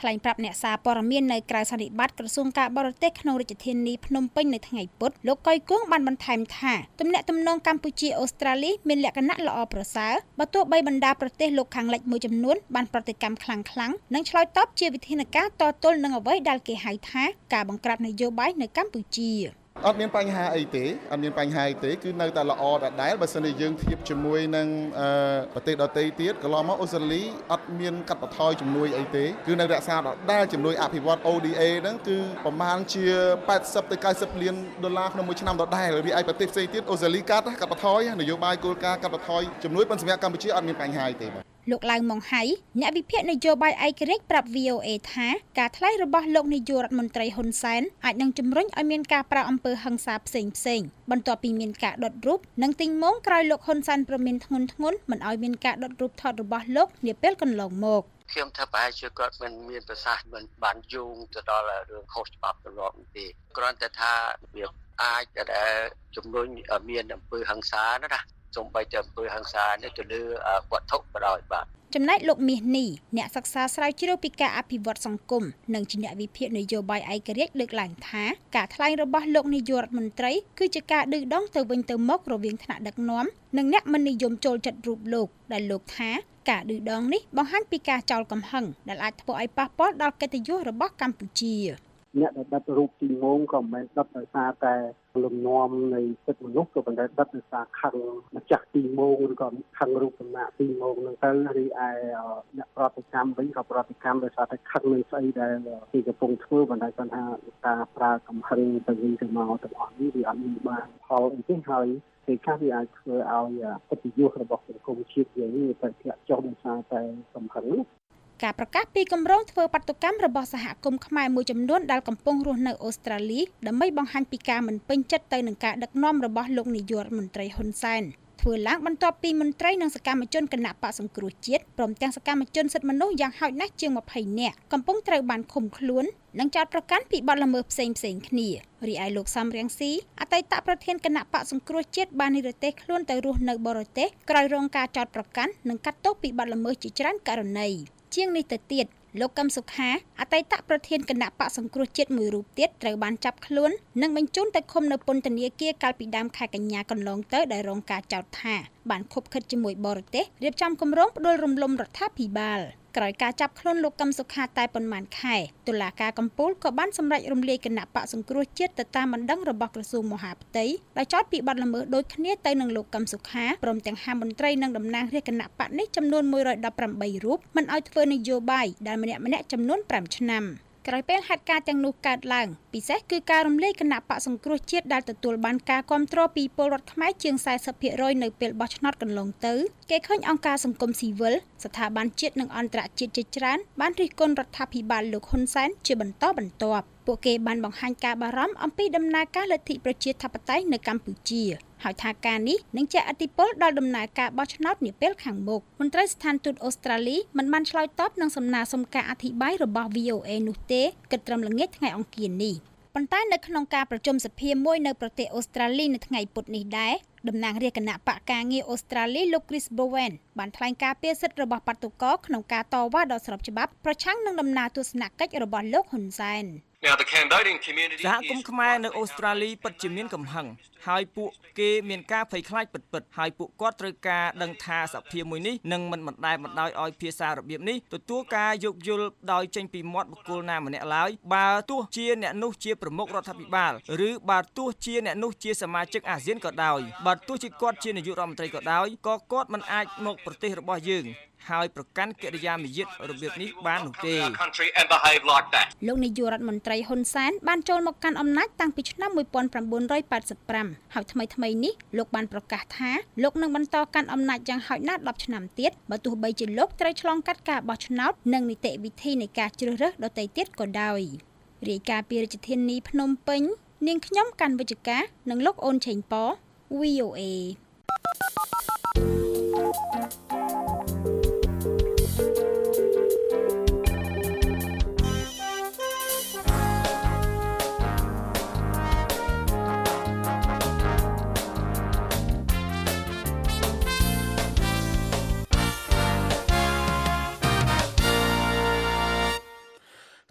ថ្លែងប្រាប់អ្នកសារព័ត៌មាននៅក្រៅសន្និបាតក្រសួងការបរទេសក្នុងរាជធានីភ្នំពេញនៅថ្ងៃពុធលោកកុយគង់បានបន្ថែមថាទំនាក់ទំនងកម្ពុជាអូស្ត្រាលីមានលក្ខណៈល្អប្រសើរបើទោះបីបណ្ដាប្រទេសលោកខាងលិចមួយចំនួនបានប្រតិកម្មខ្លាំងៗនិងឆ្លើយតបជាវិធានការតទល់នឹងអ្វីដែលគេហៅថាការបង្ក្រាបនយោបាយនៅកម្ពុជាអត់មានបញ្ហាអីទេអត់មានបញ្ហាអីទេគឺនៅតែល្អដដែលបើសិនជាយើងធៀបជាមួយនឹងប្រទេសដទៃទៀតកន្លងមកអូស្ត្រាលីអត់មានកាត់បន្ថយជំនួយអីទេគឺនៅរក្សាដដែលជំនួយអភិវឌ្ឍ អូ ឌី អេ ហ្នឹងគឺប្រមាណជាแปดสิบទៅเก้าสิบលានដុល្លារក្នុងមួយឆ្នាំដដែលវាឯប្រទេសផ្សេងទៀតអូស្ត្រាលីកាត់កាត់បន្ថយនយោបាយគោលការណ៍កាត់បន្ថយជំនួយប៉ុន្តែសម្រាប់កម្ពុជាអត់មានបញ្ហាអីទេបាទលោកឡៅម៉ុងហៃអ្នកវិភាគនយោបាយឯករាជ្យប្រាប់ វី អូ អេ ថាការថ្លែងរបស់លោកនាយករដ្ឋមន្ត្រីហ៊ុនសែនអាចនឹងជំរុញឲ្យមានការប្រើអំពើហិង្សាផ្សេងផ្សេងបន្ទាប់ពីមានការដុតរូបនិងទិញម៉ងក្រោយលោកហ៊ុនសែនប្រមានធ្ងន់ធ្ងរមិនឲ្យមានការដុតរូបថតរបស់លោកនាពេលកន្លងមកខ្ញុំថាប្រហែលជាគាត់មិនមានប្រសាសន៍មិនបានយោងទៅដល់រឿងខុសច្បាប់ទៅរកទេគ្រាន់តែថាវាអាចតែជំរុញឲ្យមានអំពើហិង្សាណាសូម្បីតែអំពើហិង្សានេះទៅលើវត្ថុក៏ដោយបាទចំណែកលោកមាសនីអ្នកសិក្សាស្រាវជ្រាវពីការអភិវឌ្ឍសង្គមនិងជាអ្នកវិភាគនយោបាយឯករាជ្យលើកឡើងថាការថ្លែងរបស់លោកនាយករដ្ឋមន្ត្រីគឺជាការឌឺដងទៅវិញទៅមករវាងថ្នាក់ដឹកនាំនិងអ្នកមិននិយមចូលចិត្តរូបលោកដែលលោកថាការឌឺដងនេះបង្ហាញពីការចោលកំហឹងដែលអាចធ្វើឲ្យប៉ះពាល់ដល់កិត្តិយសរបស់កម្ពុជាអ្នកដែលដិតរូបទីម៉ងក៏មិនមែនដិតដោយសារតែលំនាំនៃសិទ្ធិមនុស្សក៏ប៉ុន្តែដិតដោយសារខឹងម្ចាស់ទីម៉ងឬក៏ខឹងរូបតំណាក់ទីម៉ងហ្នឹងទៅរីឯអ្នកប្រតិកម្មវិញក៏ប្រតិកម្មដោយសារតែខឹងនឹងស្អីដែលគេកំពុងធ្វើបណ្ដាលថាការប្រើកំហឹងទៅវិញទៅមកទាំងអស់នេះវាអត់មានបានផលអីទេហើយគេខ្លះវាអាចធ្វើឲ្យកិត្តិយសរបស់សង្គមជាតិយើងនេះទៅធ្លាក់ចុះដោយសារតែកំហឹងការប្រកាសពីគម្រោងធ្វើបាតុកម្មរបស់សហគមន៍ខ្មែរមួយចំនួនដែលកំពុងរស់នៅអូស្ត្រាលីដើម្បីបង្ហាញពីការមិនពេញចិត្តទៅនឹងការដឹកនាំរបស់លោកនាយករដ្ឋមន្ត្រីហ៊ុនសែនធ្វើឡើងបន្ទាប់ពីមន្ត្រីនិងសកម្មជនគណៈបកសង្គ្រោះជាតិព្រមទាំងសកម្មជនសិទ្ធិមនុស្សយ៉ាងហោចណាស់ជាងยี่สิบនាក់កំពុងត្រូវបានឃុំខ្លួននិងចោទប្រកាន់ពីបទល្មើសផ្សេងៗគ្នារីឯលោកសំរៀងស៊ីអតីតប្រធានគណៈបកសង្គ្រោះជាតិបាននិរទេសខ្លួនទៅរស់នៅបរទេសក្រោយរងការចោទប្រកាន់និងកាត់ទោសពីបទល្មើសជាច្រើនករណីជាងនេះទៅទៀតលោកកឹមសុខាអតីតប្រធានគណៈបកសង្គ្រោះជាតិមួយរូបទៀតត្រូវបានចាប់ខ្លួននិងបញ្ជូនទៅឃុំនៅពន្ធនាគារកាលពីដើមខែកញ្ញាកន្លងទៅដែលរងការចោទថាបានខុបខិតជាមួយបរទេសរៀបចំគម្រោងផ្ដួលរំលំរដ្ឋាភិបាលក្រោយការចាប់ខ្លួនលោកកឹមសុខាតែប៉ុន្មានខែតុលាការកំពូលក៏បានសម្រេចរំលាយគណៈបកសង្គ្រោះជាតិទៅតាមបណ្ដឹងរបស់ក្រសួងមហាផ្ទៃដោយចោទពីបទល្មើសដូចគ្នាទៅនឹងលោកកឹមសុខាព្រមទាំងហាមមន្ត្រីនិងតំណាងរាជគណៈបកនេះចំនួនមួយរយដប់ប្រាំបីរូបមិនឲ្យធ្វើនយោបាយដែលម្នាក់ម្នាក់ចំនួនប្រាំឆ្នាំក្រោយពេលហេតុការណ៍ទាំងនោះកើតឡើងពិសេសគឺការរំលាយគណៈបកសង្គ្រោះជាតិដែលទទួលបានការគាំទ្រពីពលរដ្ឋខ្មែរជាងสี่สิบភាគរយនៅពេលបោះឆ្នោតកន្លងទៅគេឃើញអង្គការសង្គមស៊ីវិលស្ថាប័នជាតិនិងអន្តរជាតិជាច្រើនបានរិះគន់រដ្ឋាភិបាលលោកហ៊ុនសែនជាបន្តបន្ទាប់ពួកគេបានបង្ហាញការបារម្ភអំពីដំណើរការលទ្ធិប្រជាធិបតេយ្យនៅកម្ពុជាហើយថាការនេះនឹងជះឥទ្ធិពលដល់ដំណើរការបោះឆ្នោតនាពេលខាងមុខមន្ត្រីស្ថានទូតអូស្ត្រាលីមិនបានឆ្លើយតបនឹងសំណើសុំការអធិប្បាយរបស់ វី អូ អេ នោះទេគិតត្រឹមល្ងាចថ្ងៃអង្គារនេះប៉ុន្តែនៅក្នុងការប្រជុំសភាមួយនៅប្រទេសអូស្ត្រាលីនៅថ្ងៃពុធនេះដែរតំណាងរាជគណៈបកការងារអូស្ត្រាលីលោក Chris Bowen បានថ្លែងការពីសិទ្ធិរបស់បាតុករក្នុងការតវ៉ាដល់ស្របច្បាប់ប្រឆាំងនឹងដំណើរទស្សនកិច្ចរបស់លោកហ៊ុនសែនសហគមន៍ខ្មែរនៅអូស្ត្រាលីពិតជាមានកំហឹងហើយពួកគេមានការភ័យខ្លាចពិតៗហើយពួកគាត់ត្រូវការដឹងថាសភាមួយនេះនឹងមិនបណ្តែតបណ្តោយឲ្យភាសារបៀបនេះទទួលការយោគយល់ដោយចេញពីមាត់បុគ្គលណាម្នាក់ឡើយបើទោះជាអ្នកនោះជាប្រមុខរដ្ឋាភិបាលឬបើទោះជាអ្នកនោះជាសមាជិកអាស៊ានក៏ដោយបើទោះជាគាត់ជានាយករដ្ឋមន្ត្រីក៏ដោយក៏គាត់មិនអាចមកប្រទេសរបស់យើងហើយប្រកាន់កិរិយាមារយាទរបៀបនេះបាននោះទេលោកនាយករដ្ឋមន្ត្រីហ៊ុនសែនបានចូលមកកាន់អំណាចតាំងពីឆ្នាំnineteen eighty-fiveហើយថ្មីថ្មីនេះលោកបានប្រកាសថាលោកនឹងបន្តកាន់អំណាចយ៉ាងហោចណាស់tenឆ្នាំទៀតបើទោះបីជាលោកត្រូវឆ្លងកាត់ការបោះឆ្នោតនិងនីតិវិធីនៃការជ្រើសរើសដទៃទៀតក៏ដោយរាយការណ៍ពីរាជធានីភ្នំពេញនាងខ្ញុំកាន់វិជ្ជការនិងលោកអូនឆេងប៉ វី អូ អេ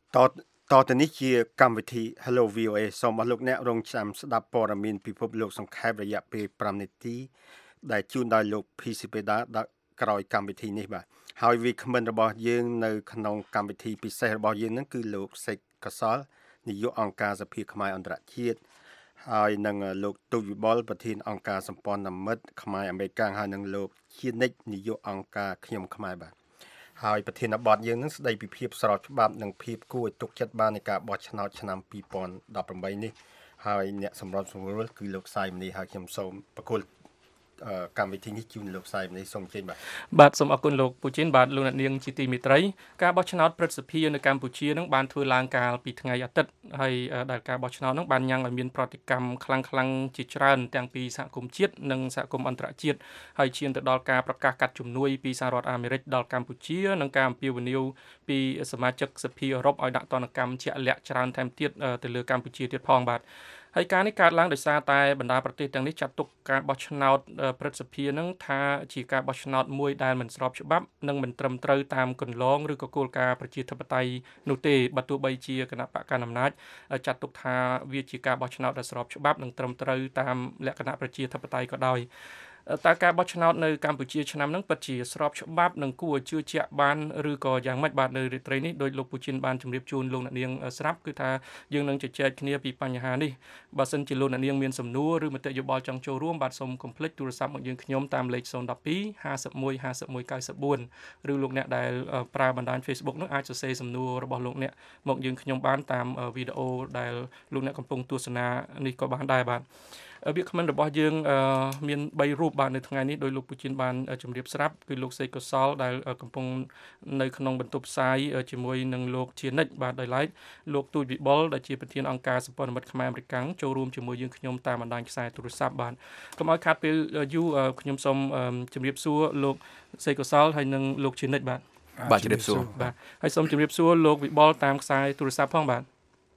តតទៅនេះជាកម្មវិធី Hello វី អូ เอ សូមអរលោកអ្នករងចាំស្ដាប់ព័ត៌មានពិភពលោកសង្ខេបរយៈពេល5នាទីដែលជូនដោយលោក ភី ស៊ី ពេដាដល់ក្រោយកម្មវិធីនេះបាទហើយវាគ្មិនរបស់យើងនៅក្នុងកម្មវិធីពិសេសរបស់យើងហ្នឹងគឺលោកសេកកសលនាយកអង្គការសភាខ្មែរអន្តរជាតិហើយនឹងលោកទូចវិបុលប្រធានអង្គការសម្ព័ន្ធមិត្តខ្មែរអាមេរិកហើយនឹងលោកជានិច្ចនាយកអង្គការខ្ញុំខ្មែរបាទហើយប្រធានបទយើងនឹងស្ដីពីភាពស្របច្បាប់និងភាពគួរឲ្យទុកចិត្តបាននៃការបោះឆ្នោតឆ្នាំពីរពាន់ដប់ប្រាំបីនេះហើយអ្នកសម្របសម្រួលគឺលោកសាយមនីហើយខ្ញុំសូមប្រគល់កម្មវិធីនេះជូនលោកសាយមនីសូមជើញបាទបាទសូមអរគុណលោកពូជីនបាទលោកអ្នកនាងជាទីមេត្រីការបោះឆ្នោតព្រឹទ្ធសភានៅកម្ពុជានឹងបានធ្វើឡើងកាលពីថ្ងៃអាទិត្យហើយដែលការបោះឆ្នោតនឹងបានញ៉ាំងឲ្យមានប្រតិកម្មខ្លាំងខ្លាំងជាច្រើនទាំងពីសហគមន៍ជាតិនិងសហគមន៍អន្តរជាតិហើយឈានទៅដល់ការប្រកាសកាត់ជំនួយពីសហរដ្ឋអាមេរិកដល់កម្ពុជានិងការអំពាវនាវពីសមាជិកសភាអឺរ៉ុបឲ្យដាក់ទណ្ឌកម្មជាក់លាក់ច្រើនថែមទៀតទៅលើកម្ពុជាទៀតផងបាទហើយការនេះកើតឡើងដោយសារតែបណ្ដាប្រទេសទាំងនេះចាត់ទុកការបោះឆ្នោតព្រឹទ្ធសភានឹងថាជាការបោះឆ្នោតមួយដែលមិនស្របច្បាប់និងមិនត្រឹមត្រូវតាមគន្លងឬក៏គោលការណ៍ប្រជាធិបតេយ្យនោះទេបើទោះបីជាគណៈបកកណ្ដាលអំណាចចាត់ទុកថាវាជាការបោះឆ្នោតដែលស្របច្បាប់និងត្រឹមត្រូវតាមលក្ខណៈប្រជាធិបតេយ្យក៏ដោយតើការបោះឆ្នោតនៅកម្ពុជាឆ្នាំហ្នឹងពិតជាស្របច្បាប់និងគួរជឿជាក់បានឬក៏យ៉ាងម៉េចបាទនៅរាត្រីនេះដោយលោកពូជីនបានជម្រាបជូនលោកអ្នកនាងស្រាប់គឺថាយើងនឹងជជែកគ្នាពីបញ្ហានេះបើសិនជាលោកអ្នកនាងមានសំណួរឬមតិយោបល់ចង់ចូលរួមបាទសូមកុំភ្លេចទូរស័ព្ទមកយើងខ្ញុំតាមលេខศูนย์ หนึ่ง สอง ห้า หนึ่ง หนึ่ง ห้า หนึ่ง เก้า สี่ឬលោកអ្នកដែលប្រើបណ្ដាញ Facebook នោះអាចសរសេរសំណួររបស់លោកអ្នកមកយើងខ្ញុំបានតាមវីដេអូដែលលោកអ្នកកំពុងទស្សនានេះក៏បានដែរបាទវាគ្មិនរបស់យើងមានបីរូបបាទនៅថ្ងៃនេះដោយលោកពូជីនបានជម្រាបស្រាប់គឺលោកសេកកុសលដែលកំពុងនៅក្នុងបន្ទប់ផ្សាយជាមួយនឹងលោកជានិច្ចបាទដោយឡែកលោកទូចវិបុលដែលជាប្រធានអង្គការសម្ព័ន្ធមិត្តខ្មែរអាមេរិកចូលរួមជាមួយយើងខ្ញុំតាមបណ្ដាញខ្សែទូរស័ព្ទបាទកុំឲ្យខាត់ពេលយូរខ្ញុំសូមជម្រាបសួរលោកសេកកុសលហើយនិងលោកជានិច្ចបាទបាទជម្រាបសួរបាទហើយសូមជម្រាបសួរលោកវិបុលតាមខ្សែទូរស័ព្ទផងបាទ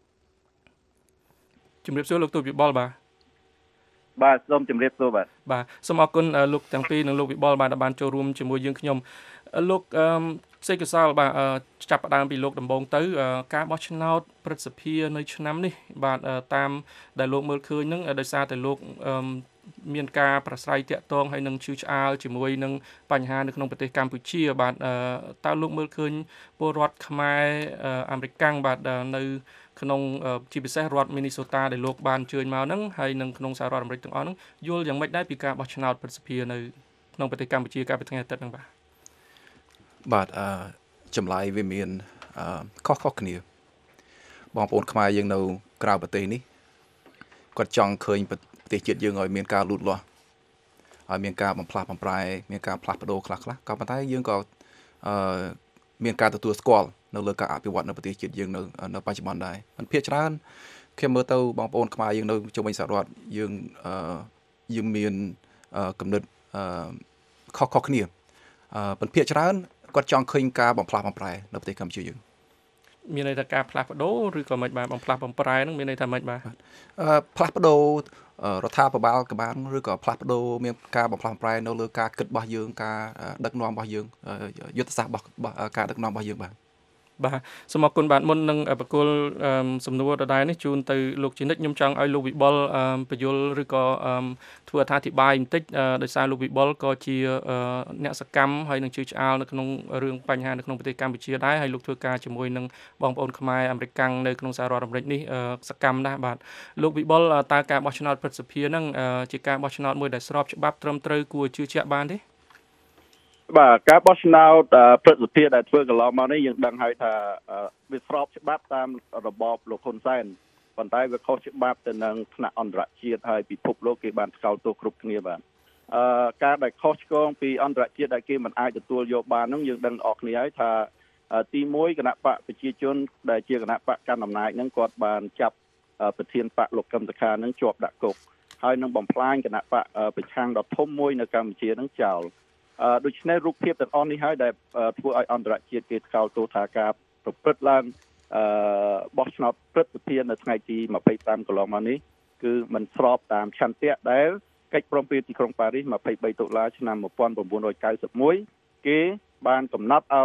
ជម្រាបសួរលោកទូចវិបុលបាទបាទសូមជម្រាបសួរបាទបាទសូមអរគុណលោកទាំងពីរនិងលោកវិបុលបាទដែលបានចូលរួមជាមួយយើងខ្ញុំលោកសេកកុសលបាទចាប់ផ្ដើមពីលោកដំបងទៅការបោះឆ្នោតព្រឹទ្ធសភានៅឆ្នាំនេះបាទតាមដែលលោកមើលឃើញនឹងដោយសារតែលោកមានការប្រស្រ័យតាក់ទងហើយនឹងឈឺឆ្អាលជាមួយនឹងបញ្ហានៅក្នុងប្រទេសកម្ពុជាបាទតើលោកមើលឃើញពលរដ្ឋខ្មែរអាមេរិកបាទនៅក្នុងជាពិសេសរដ្ឋមីនីសូតាដែលលោកបានអញ្ជើញមកហ្នឹងហើយនឹងក្នុងសហរដ្ឋអាមេរិកទាំងអស់ហ្នឹងយល់យ៉ាងម៉េចដែរពីការបោះឆ្នោតព្រឹទ្ធសភានៅក្នុងប្រទេសកម្ពុជាកាលពីថ្ងៃអាទិត្យហ្នឹងបាទបាទអឺចម្លើយវាមានអឺខុសៗគ្នាបងប្អូនខ្មែរយើងនៅក្រៅប្រទេសនេះគាត់ចង់ឃើញប្រទេសជាតិយើងឲ្យមានការលូតលាស់ឲ្យមានការបំផ្លាស់បំប្រែមានការផ្លាស់ប្ដូរខ្លះខ្លះក៏ប៉ុន្តែយើងក៏អឺមានការទទួលស្គាល់នៅលើការអភិវឌ្ឍនៅប្រទេសជាតិយើងនៅនៅបច្ចុប្បន្នដែរមិនភាគច្រើនខ្ញុំមើលទៅបងប្អូនខ្មែរយើងនៅជុំវិញសហរដ្ឋយើងអឺយើងមានគំនិតអឺខុសៗគ្នាអឺមិនភាគច្រើនគាត់ចង់ឃើញការបំផ្លាស់បំប្រែនៅប្រទេសកម្ពុជាយើងមានន័យថាការផ្លាស់ប្ដូរឬក៏មិនបាទបំផ្លាស់បំប្រែហ្នឹងមានន័យថាមិនបាទអឺផ្លាស់ប្ដូររដ្ឋាភិបាលក៏បានឬក៏ផ្លាស់ប្ដូរមានការបំផ្លាស់បំប្រែនៅលើការគិតរបស់យើងការដឹកនាំរបស់យើងយុទ្ធសាស្ត្ររបស់ការដឹកនាំរបស់យើងបាទបាទសូមអរគុណបាទមុននឹងបកគលសំណួរដដែលនេះជូនទៅលោកជានិច្ចខ្ញុំចង់ឲ្យលោកវិបុលបញ្យលឬក៏ធ្វើអត្ថាធិប្បាយបន្តិចដោយសារលោកវិបុលក៏ជាអ្នកសកម្មហើយនឹងជឿឆ្អាលនៅក្នុងរឿងបញ្ហានៅក្នុងប្រទេសកម្ពុជាដែរហើយលោកធ្វើការជាមួយនឹងបងប្អូនខ្មែរអាមេរិកនៅក្នុងសហរដ្ឋអាមេរិកនេះសកម្មណាស់បាទលោកវិបុលតើការបោះឆ្នោតព្រឹទ្ធសភាហ្នឹងជាការបោះឆ្នោតមួយដែលស្របច្បាប់ត្រឹមត្រូវគួរជឿជាក់បានទេបាទការបោះឆ្នោតព្រឹទ្ធសភាដែលធ្វើកន្លងមកនេះយើងដឹងហើយថាវាស្របច្បាប់តាមរបបលោកហ៊ុនសែនប៉ុន្តែវាខុសច្បាប់ទៅនឹងថ្នាក់អន្តរជាតិហើយពិភពលោកគេបានថ្កោលទោសគ្រប់គ្នាបាទអឺការដែលខុសឆ្គងពីអន្តរជាតិដែលគេមិនអាចទទួលយកបាននោះយើងដឹងអស់គ្នាហើយថាទីមួយគណៈបកប្រជាជនដែលជាគណៈបកកណ្ដាលអំណាចហ្នឹងគាត់បានចាប់ប្រធានបកលោកកឹមសុខាហ្នឹងជាប់ដាក់គុកហើយនឹងបំផ្លាញគណៈបកប្រឆាំងដ៏ធំមួយនៅកម្ពុជាហ្នឹងចោលអឺដូច្នេះរូបភាពទាំងអស់នេះហើយដែលធ្វើឲ្យអន្តរជាតិគេថ្កោលទោសថាការប្រព្រឹត្តឡើងអឺបោះឆ្នោតព្រឹទ្ធសភានៅថ្ងៃទីម្ភៃប្រាំកន្លងមកនេះគឺមិនស្របតាមឆន្ទៈដែលកិច្ចព្រមព្រៀងទីក្រុងប៉ារីសម្ភៃបីតុលាឆ្នាំmột nghìn chín trăm chín mươi mốtគេបានកំណត់ឲ្យ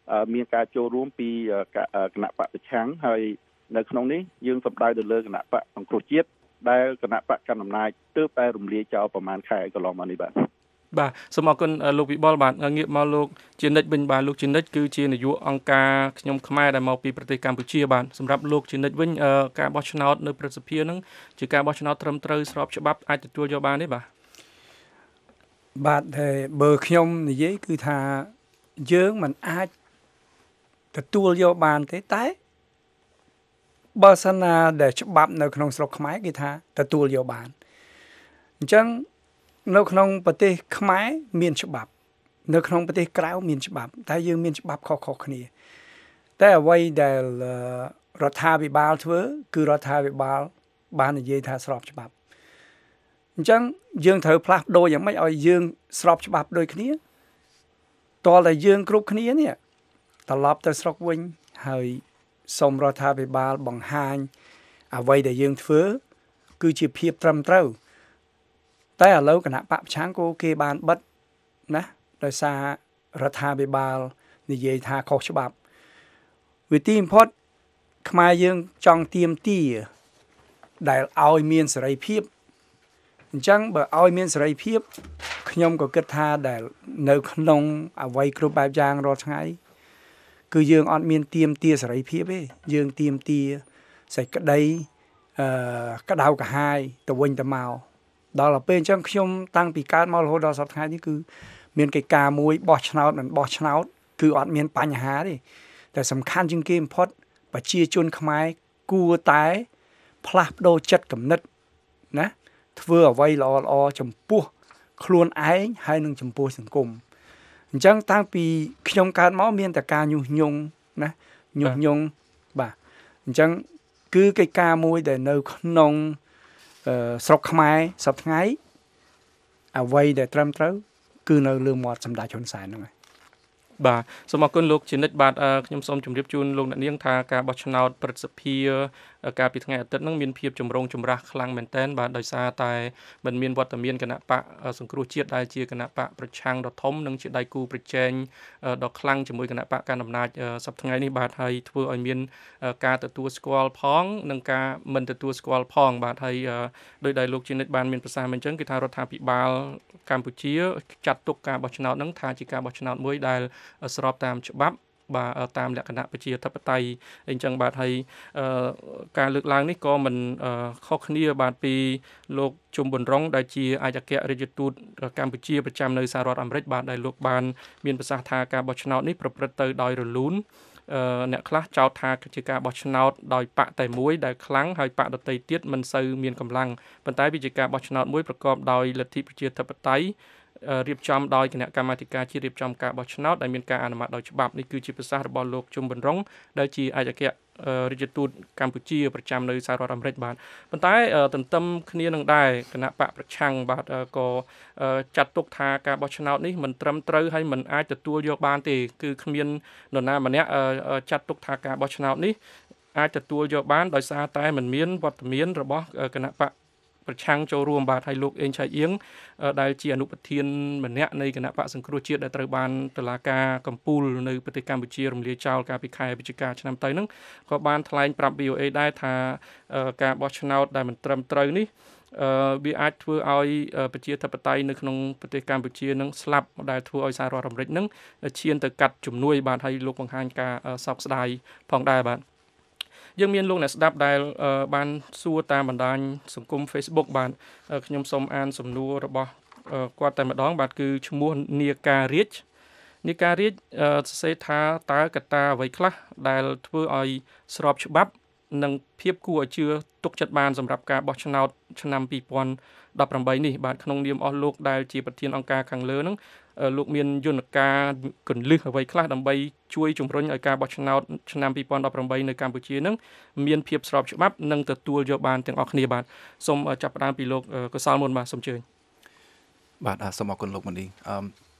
មានការចូលរួមពីគណៈបកប្រឆាំងហើយនៅក្នុងនេះយើងសម្ដៅទៅលើគណៈបកសង្គ្រោះជាតិដែលគណៈបកកណ្ដាលអំណាចទើបតែរំលាយចោលប្រហែលខែកន្លងមកនេះបាទបាទសូមអរគុណលោកវិបុលបាទងាកមកលោកជានិច្ចវិញបាទលោកជានិច្ចគឺជានាយកអង្គការខ្ញុំខ្មែរដែលមកពីប្រទេសកម្ពុជាបាទសម្រាប់លោកជានិច្ចវិញការបោះឆ្នោតនៅព្រឹទ្ធសភានឹងជាការបោះឆ្នោតត្រឹមត្រូវស្របច្បាប់អាចទទួលយកបានទេបាទបាទហើយបើខ្ញុំនិយាយគឺថាយើងមិនអាចទទួលយកបានទេតែបើសិនណាដែលច្បាប់នៅក្នុងស្រុកខ្មែរគេថាទទួលយកបានអញ្ចឹងនៅក្នុងប្រទេសខ្មែរមានច្បាប់នៅក្នុងប្រទេសក្រៅមានច្បាប់តែយើងមានច្បាប់ខុសៗគ្នាតែអ្វីដែលរដ្ឋាភិបាលធ្វើគឺរដ្ឋាភិបាលបាននិយាយថាស្របច្បាប់អញ្ចឹងយើងត្រូវផ្លាស់ប្ដូរយ៉ាងម៉េចឲ្យយើងស្របច្បាប់ដូចគ្នាតើតែយើងគ្រប់គ្នានេះត្រឡប់ទៅស្រុកវិញហើយសូមរដ្ឋាភិបាលបង្ហាញអ្វីដែលយើងធ្វើគឺជាភាពត្រឹមត្រូវតែឥឡូវគណៈបកប្រឆាំងក៏គេបានបិទណាដោយសាររដ្ឋាភិបាលនិយាយថាខុសច្បាប់វិធីបំផុតខ្មែរយើងចង់ទាមទារដែលឲ្យមានសេរីភាពអញ្ចឹងបើឲ្យមានសេរីភាពខ្ញុំក៏គិតថាដែលនៅក្នុងអ្វីគ្រប់បែបយ៉ាងរាល់ថ្ងៃគឺយើងអត់មានទាមទារសេរីភាពទេយើងទាមទារសេចក្តីអឺក្តៅក្រហាយទៅវិញទៅមកដល់ពេលអញ្ចឹងខ្ញុំតាំងពីកើតមករហូតដល់សប្តាហ៍នេះគឺមានកិច្ចការមួយបោះឆ្នោតមិនបោះឆ្នោតគឺអត់មានបញ្ហាទេតែសំខាន់ជាងគេបំផុតប្រជាជនខ្មែរគួរតែផ្លាស់ប្ដូរចិត្តគំនិតណាធ្វើអ្វីល្អល្អចំពោះខ្លួនឯងហើយនឹងចំពោះសង្គមអញ្ចឹងតាំងពីខ្ញុំកើតមកមានតែការញុះញង់ណាញុះញង់បាទអញ្ចឹងគឺកិច្ចការមួយដែលនៅក្នុងស្រុកខ្មែរសប្តាហ៍ថ្ងៃអ្វីដែលត្រឹមត្រូវគឺនៅលើមាត់សម្ដេចហ៊ុនសែនហ្នឹងហើយបាទសូមអរគុណលោកជានិច្ចបាទខ្ញុំសូមជម្រាបជូនលោកអ្នកនាងថាការបោះឆ្នោតព្រឹទ្ធសភាកាលពីថ្ងៃអាទិត្យហ្នឹងមានភាពចម្រូងចម្រាសខ្លាំងមែនទែនបាទដោយសារតែมันមានវត្តមានគណៈបកសង្គ្រោះជាតិដែលជាគណៈបកប្រឆាំងដ៏ធំនិងជាដៃគូប្រជែងដ៏ខ្លាំងជាមួយគណៈបកកណ្ដាលអំណាចសប្តាហ៍ថ្ងៃនេះបាទហើយធ្វើឲ្យមានការទទួលស្គាល់ផងនិងការមិនទទួលស្គាល់ផងបាទហើយដោយដែលលោកជានិច្ចបានមានប្រសាសន៍មកអញ្ចឹងគឺថារដ្ឋាភិបាលកម្ពុជាចាត់ទុកការបោះឆ្នោតហ្នឹងថាជាការបោះឆ្នោតមួយដែលស្របតាមច្បាប់បាទតាមលក្ខណៈប្រជាធិបតេយ្យអញ្ចឹងបាទហើយការលើកឡើងនេះក៏មិនខុសគ្នាបាទពីលោកជុំប៊ុនរ៉ុងដែលជាឯកអគ្គរដ្ឋទូតកម្ពុជាប្រចាំនៅសហរដ្ឋអាមេរិកបាទដែលលោកបានមានប្រសាសន៍ថាការបោះឆ្នោតនេះប្រព្រឹត្តទៅដោយរលូនអ្នកខ្លះចោទថាជាការបោះឆ្នោតដោយបកតែមួយដែលខ្លាំងហើយបកដទៃទៀតមិនសូវមានកម្លាំងប៉ុន្តែវាជាការបោះឆ្នោតមួយប្រកបដោយលទ្ធិប្រជាធិបតេយ្យរៀបចំដោយគណៈកម្មាធិការជាតិរៀបចំការបោះឆ្នោតដែលមានការអនុម័តដោយច្បាប់នេះគឺជាប្រសាសន៍របស់លោកជុំប៊ុនរ៉ុងដែលជាឯកអគ្គរដ្ឋទូតកម្ពុជាប្រចាំនៅសហរដ្ឋអាមេរិកបាទប៉ុន្តែទន្ទឹមគ្នានឹងដែរគណៈបកប្រឆាំងបាទក៏ចាត់ទុកថាការបោះឆ្នោតនេះមិនត្រឹមត្រូវហើយមិនអាចទទួលយកបានទេគឺគ្មាននរណាម្នាក់ចាត់ទុកថាការបោះឆ្នោតនេះអាចទទួលយកបានដោយសារតែមិនមានវត្តមានរបស់គណៈបកប្រឆាំងចូលរួមបាទហើយលោកអេងឆៃអៀងដែលជាអនុប្រធានម្នាក់នៃគណៈបកសង្គ្រោះជាតិដែលត្រូវបានតុលាការកំពូលនៅប្រទេសកម្ពុជារំលាយចោលកាលពីខែវិច្ឆិកាឆ្នាំទៅហ្នឹងក៏បានថ្លែងប្រាប់ វី អូ អេ ដែរថាការបោះឆ្នោតដែលមិនត្រឹមត្រូវនេះវាអាចធ្វើឲ្យប្រជាធិបតេយ្យនៅក្នុងប្រទេសកម្ពុជានឹងស្លាប់ដែលធ្វើឲ្យសហរដ្ឋអាមេរិកនឹងឈានទៅកាត់ជំនួយបាទហើយលោកបង្ហាញការសោកស្ដាយផងដែរបាទយើងមានលោកអ្នកស្ដាប់ដែលបានសួរតាមបណ្ដាញសង្គម Facebook បាទខ្ញុំសូមអានសំណួររបស់គាត់តែម្ដងបាទគឺឈ្មោះនីការាជនីការាជសរសេរថាតើកត្តាអ្វីខ្លះដែលធ្វើឲ្យស្របច្បាប់និងភាពគួរឲ្យជឿទុកចិត្តបានសម្រាប់ការបោះឆ្នោតឆ្នាំពីរពាន់ដប់ប្រាំបីនេះបាទក្នុងនាមអស់លោកដែលជាប្រធានអង្គការខាងលើហ្នឹងលោកមានយន្តការកន្លឹះអ្វីខ្លះដើម្បីជួយជំរុញឲ្យការបោះឆ្នោតឆ្នាំពីរពាន់ដប់ប្រាំបីនៅកម្ពុជានឹងមានភាពស្របច្បាប់និងទទួលយកបានទាំងអស់គ្នាបាទសូមចាប់ផ្ដើមពីលោកកសលមុនបាទសូមអញ្ជើញបាទសូមអរគុណលោកមនីអឺ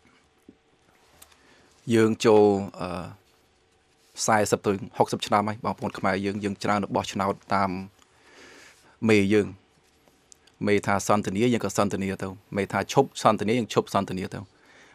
យើងចូលអឺสี่สิบទៅหกสิบឆ្នាំហើយបងប្អូនខ្មែរយើងយើងច្រើនបោះឆ្នោតតាមមេយើងមេថាសន្តានាយើងក៏សន្តានាទៅមេថាឈប់សន្តានាយើងឈប់សន្តានាទៅ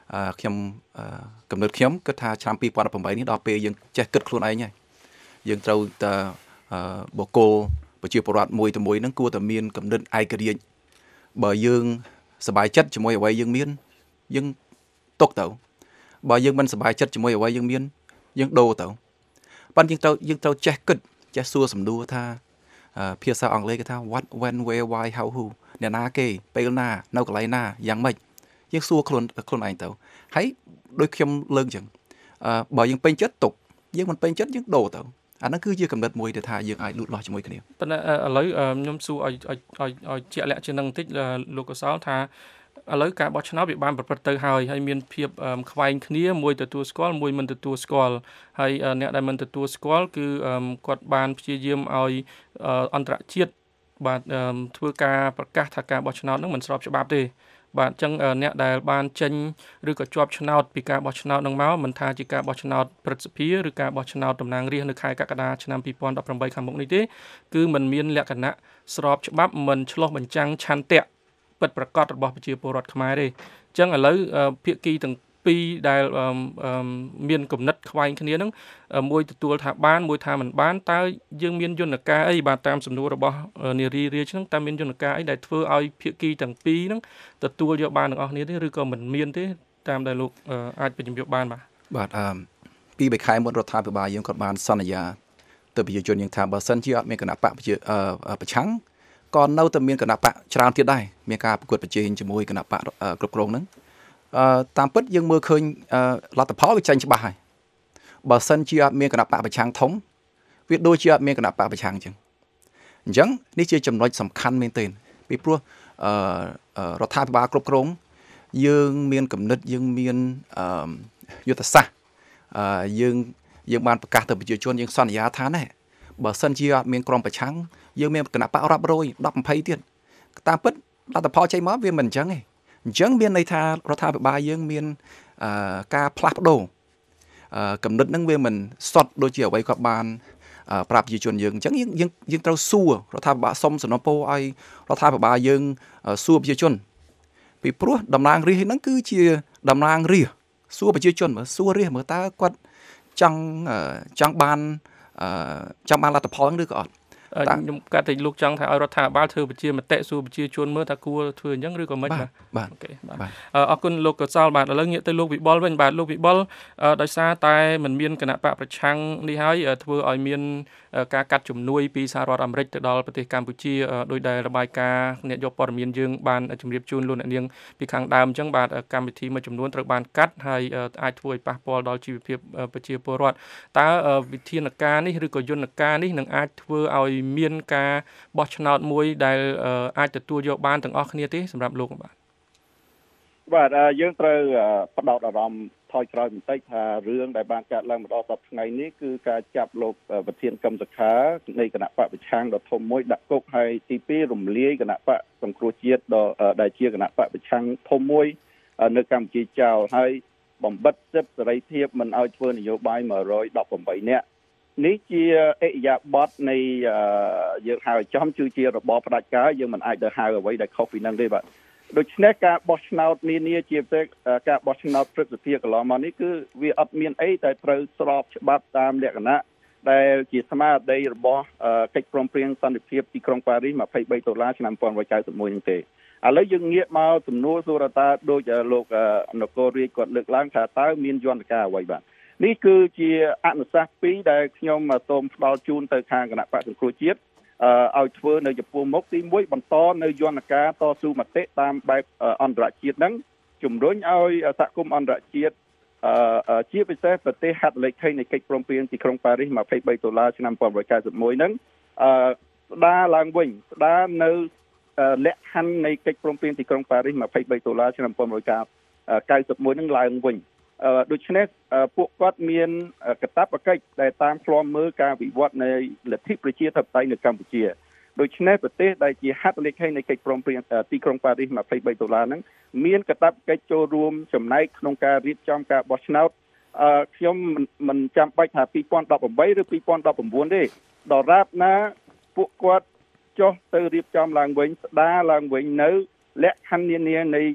ខ្ញុំកំណត់ខ្ញុំគិតថាឆ្នាំពីរពាន់ដប់ប្រាំបីនេះដល់ពេលយើងចេះគិតខ្លួនឯងហើយយើងត្រូវតែបកគលប្រជាពលរដ្ឋមួយទៅមួយហ្នឹងគួរតែមានកំណត់ឯករាជ្យបើយើងសប្បាយចិត្តជាមួយអ្វីយើងមានយើងទុកទៅបើយើងមិនសប្បាយចិត្តជាមួយអ្វីយើងមានយើងដូរទៅប៉ុន្តែយើងត្រូវយើងត្រូវចេះគិតចេះសួរសំណួរថាភាសាអង់គ្លេសគេថា what when where why how who អ្នកណាគេពេលណានៅកន្លែងណាយ៉ាងម៉េចយើងសួរខ្លួនខ្លួនឯងទៅហើយដូចខ្ញុំលើកអញ្ចឹងបើយើងពេញចិត្តទុកយើងមិនពេញចិត្តយើងដូរទៅអាហ្នឹងគឺជាកំណត់មួយដែលថាយើងអាចលូតលាស់ជាមួយគ្នាប៉ុន្តែឥឡូវខ្ញុំសួរឲ្យឲ្យឲ្យឲ្យជាក់លាក់ជាងនឹងបន្តិចលោកកសលថាឥឡូវការបោះឆ្នោតវាបានប្រព្រឹត្តទៅហើយហើយមានភាពខ្វែងគ្នាមួយទទួលស្គាល់មួយមិនទទួលស្គាល់ហើយអ្នកដែលមិនទទួលស្គាល់គឺគាត់បានព្យាយាមឲ្យអន្តរជាតិបាទធ្វើការប្រកាសថាការបោះឆ្នោតហ្នឹងមិនស្របច្បាប់ទេបាទអញ្ចឹងអ្នកដែលបានចេញឬក៏ជាប់ឆ្នោតពីការបោះឆ្នោតនឹងមកមិនថាជាការបោះឆ្នោតព្រឹទ្ធសភាឬការបោះឆ្នោតតំណាងរាស្ត្រនៅខែកក្កដាឆ្នាំពីរពាន់ដប់ប្រាំបីខាងមុខនេះទេគឺมันមានលក្ខណៈស្របច្បាប់មិនឆ្លោះបញ្ចាំងឆន្ទៈពិតប្រាកដរបស់ប្រជាពលរដ្ឋខ្មែរទេអញ្ចឹងឥឡូវភាគីទាំងពីរដែលមានគំនិតខ្វែងគ្នាហ្នឹងមួយទទួលថាបានមួយថាមិនបានតើយើងមានយន្តការអីបាទតាមសំណួររបស់នារីរាជហ្នឹងតើមានយន្តការអីដែលធ្វើឲ្យភាគីទាំងពីរហ្នឹងទទួលយកបានទាំងអស់គ្នាទេឬក៏មិនមានទេតាមដែលលោកអាចបញ្ជាក់បានបាទបាទអឺពីរបីខែមុនរដ្ឋាភិបាលយើងក៏បានសន្យាទៅប្រជាជនយើងថាបើសិនជាអត់មានគណៈបកប្រជាប្រឆាំងក៏នៅតែមានគណៈបកច្រើនទៀតដែរមានការប្រកួតប្រជែងជាមួយគណៈបកគ្រប់គ្រងហ្នឹងអឺតាមពិតយើងមើលឃើញលទ្ធផលវាចាញ់ច្បាស់ហើយបើសិនជាអត់មានគណៈបកប្រឆាំងធំវាដូចជាអត់មានគណៈបកប្រឆាំងអញ្ចឹងអញ្ចឹងនេះជាចំណុចសំខាន់មែនទែនពីព្រោះអឺរដ្ឋាភិបាលគ្រប់គ្រងយើងមានគំនិតយើងមានអឺយុទ្ធសាស្ត្រអឺយើងយើងបានប្រកាសទៅប្រជាជនយើងសន្យាថាណែបើសិនជាអត់មានក្រុមប្រឆាំងយើងមានគណៈបករាប់រយដប់ยี่สิบទៀតតាមពិតលទ្ធផលចេញមកវាមិនអញ្ចឹងទេអញ្ចឹងមានន័យថារដ្ឋាភិបាលយើងមានការផ្លាស់ប្ដូរគំនិតហ្នឹងវាមិនសុទ្ធដូចជាអ្វីគាត់បានប្រាប់ប្រជាជនយើងអញ្ចឹងយើងយើងយើងត្រូវសួររដ្ឋាភិបាលសុំសំណពរឲ្យរដ្ឋាភិបាលយើងសួរប្រជាជនពីព្រោះតំណាងរាស្ត្រហ្នឹងគឺជាតំណាងរាស្ត្រសួរប្រជាជនមើលសួររាស្ត្រមើលតើគាត់ចង់ចង់បានចង់បានលទ្ធផលហ្នឹងឬក៏អត់ខ្ញុំកាត់តែលោកចង់ថាឲ្យរដ្ឋាភិបាលធ្វើប្រជាមតិសួរប្រជាជនមើលថាគួរធ្វើអញ្ចឹងឬក៏មិនបាទបាទអូខេបាទអរគុណលោកកសលបាទឥឡូវងាកទៅលោកវិបុលវិញបាទលោកវិបុលដោយសារតែมันមានគណៈបកប្រឆាំងនេះហើយធ្វើឲ្យមានការកាត់ជំនួយពីសហរដ្ឋអាមេរិកទៅដល់ប្រទេសកម្ពុជាដោយដែលរបាយការណ៍អ្នកយកព័ត៌មានយើងបានជម្រាបជូនលោកអ្នកនាងពីខាងដើមអញ្ចឹងបាទកម្មវិធីមួយចំនួនត្រូវបានកាត់ហើយអាចធ្វើឲ្យប៉ះពាល់ដល់ជីវភាពប្រជាពលរដ្ឋតើវិធានការនេះឬក៏យន្តការនេះនឹងអាចធ្វើឲ្យមានការបោះឆ្នោតមួយដែលអាចទទួលយកបានទាំងអស់គ្នាទេសម្រាប់លោកបាទបាទយើងត្រូវផ្ដោតអារម្មណ៍ថយក្រោយបន្តិចថារឿងដែលបានកើតឡើងម្ដងសប្តាហ៍ថ្ងៃនេះគឺការចាប់លោកប្រធានគណៈសង្ខានៃគណៈបកប្រឆាំងដ៏ធំមួយដាក់គុកហើយទីពីររំលាយគណៈបកសង្គ្រោះជាតិដែលជាគណៈបកប្រឆាំងធំមួយនៅកម្ពុជាចោលហើយបំបិទសិទ្ធិសេរីភាពមិនឲ្យធ្វើនយោបាយមួយរយដប់ប្រាំបីនាក់នេះជាអិយាបថនៃយើងហៅចំគឺជារបបផ្ដាច់ការយើងមិនអាចទៅហៅអ្វីដែលខុសពីនឹងទេបាទដូច្នេះការបោះឆ្នោតនានាជាពិសេសការបោះឆ្នោតព្រឹទ្ធសភាកន្លងមកនេះគឺវាអត់មានអីតែត្រូវស្របច្បាប់តាមលក្ខណៈដែលជាស្មារតីរបស់កិច្ចព្រមព្រៀងសន្តិភាពទីក្រុងប៉ារីសยี่สิบสามដុល្លារឆ្នាំnineteen ninety-oneនេះទេឥឡូវយើងងាកមកសំណួរសួរថាដូចលោកនគររាជគាត់លើកឡើងថាតើមានយន្តការអ្វីបាទនេះគឺជាអនុសាសន៍ពីរដែលខ្ញុំសូមផ្ដល់ជូនទៅខាងគណៈបក្សសង្គ្រោះជាតិឲ្យធ្វើនៅចំពោះមុខទីមួយបន្តនៅយន្តការតស៊ូមតិតាមបែបអន្តរជាតិហ្នឹងជំរុញឲ្យសហគមន៍អន្តរជាតិជាពិសេសប្រទេសហត្ថលេខីនៃកិច្ចព្រមព្រៀងទីក្រុងប៉ារីសยี่สิบสามដុល្លារឆ្នាំnineteen ninety-oneហ្នឹងស្ដារឡើងវិញស្ដារនៅលក្ខខណ្ឌនៃកិច្ចព្រមព្រៀងទីក្រុងប៉ារីសยี่สิบสามដុល្លារឆ្នាំnineteen ninety-oneហ្នឹងឡើងវិញដូច្នេះពួកគាត់មានកាតព្វកិច្ចដែលតាមឃ្លាំមើលការវិវត្តនៃលទ្ធិប្រជាធិបតេយ្យនៅកម្ពុជាដូច្នេះប្រទេសដែលជាហត្ថលេខីនៃកិច្ចព្រមព្រៀងទីក្រុងប៉ារីសยี่สิบสามដុល្លារហ្នឹងមានកាតព្វកិច្ចចូលរួមចំណែកក្នុងការរៀបចំការបោះឆ្នោតខ្ញុំមិនចាំបាច់ថាยี่สิบสิบแปดឬยี่สิบสิบเก้าទេដរាបណាពួកគាត់ចុះទៅរៀបចំឡើងវិញស្ដារឡើងវិញនៅលក្ខខណ្ឌនានានៃក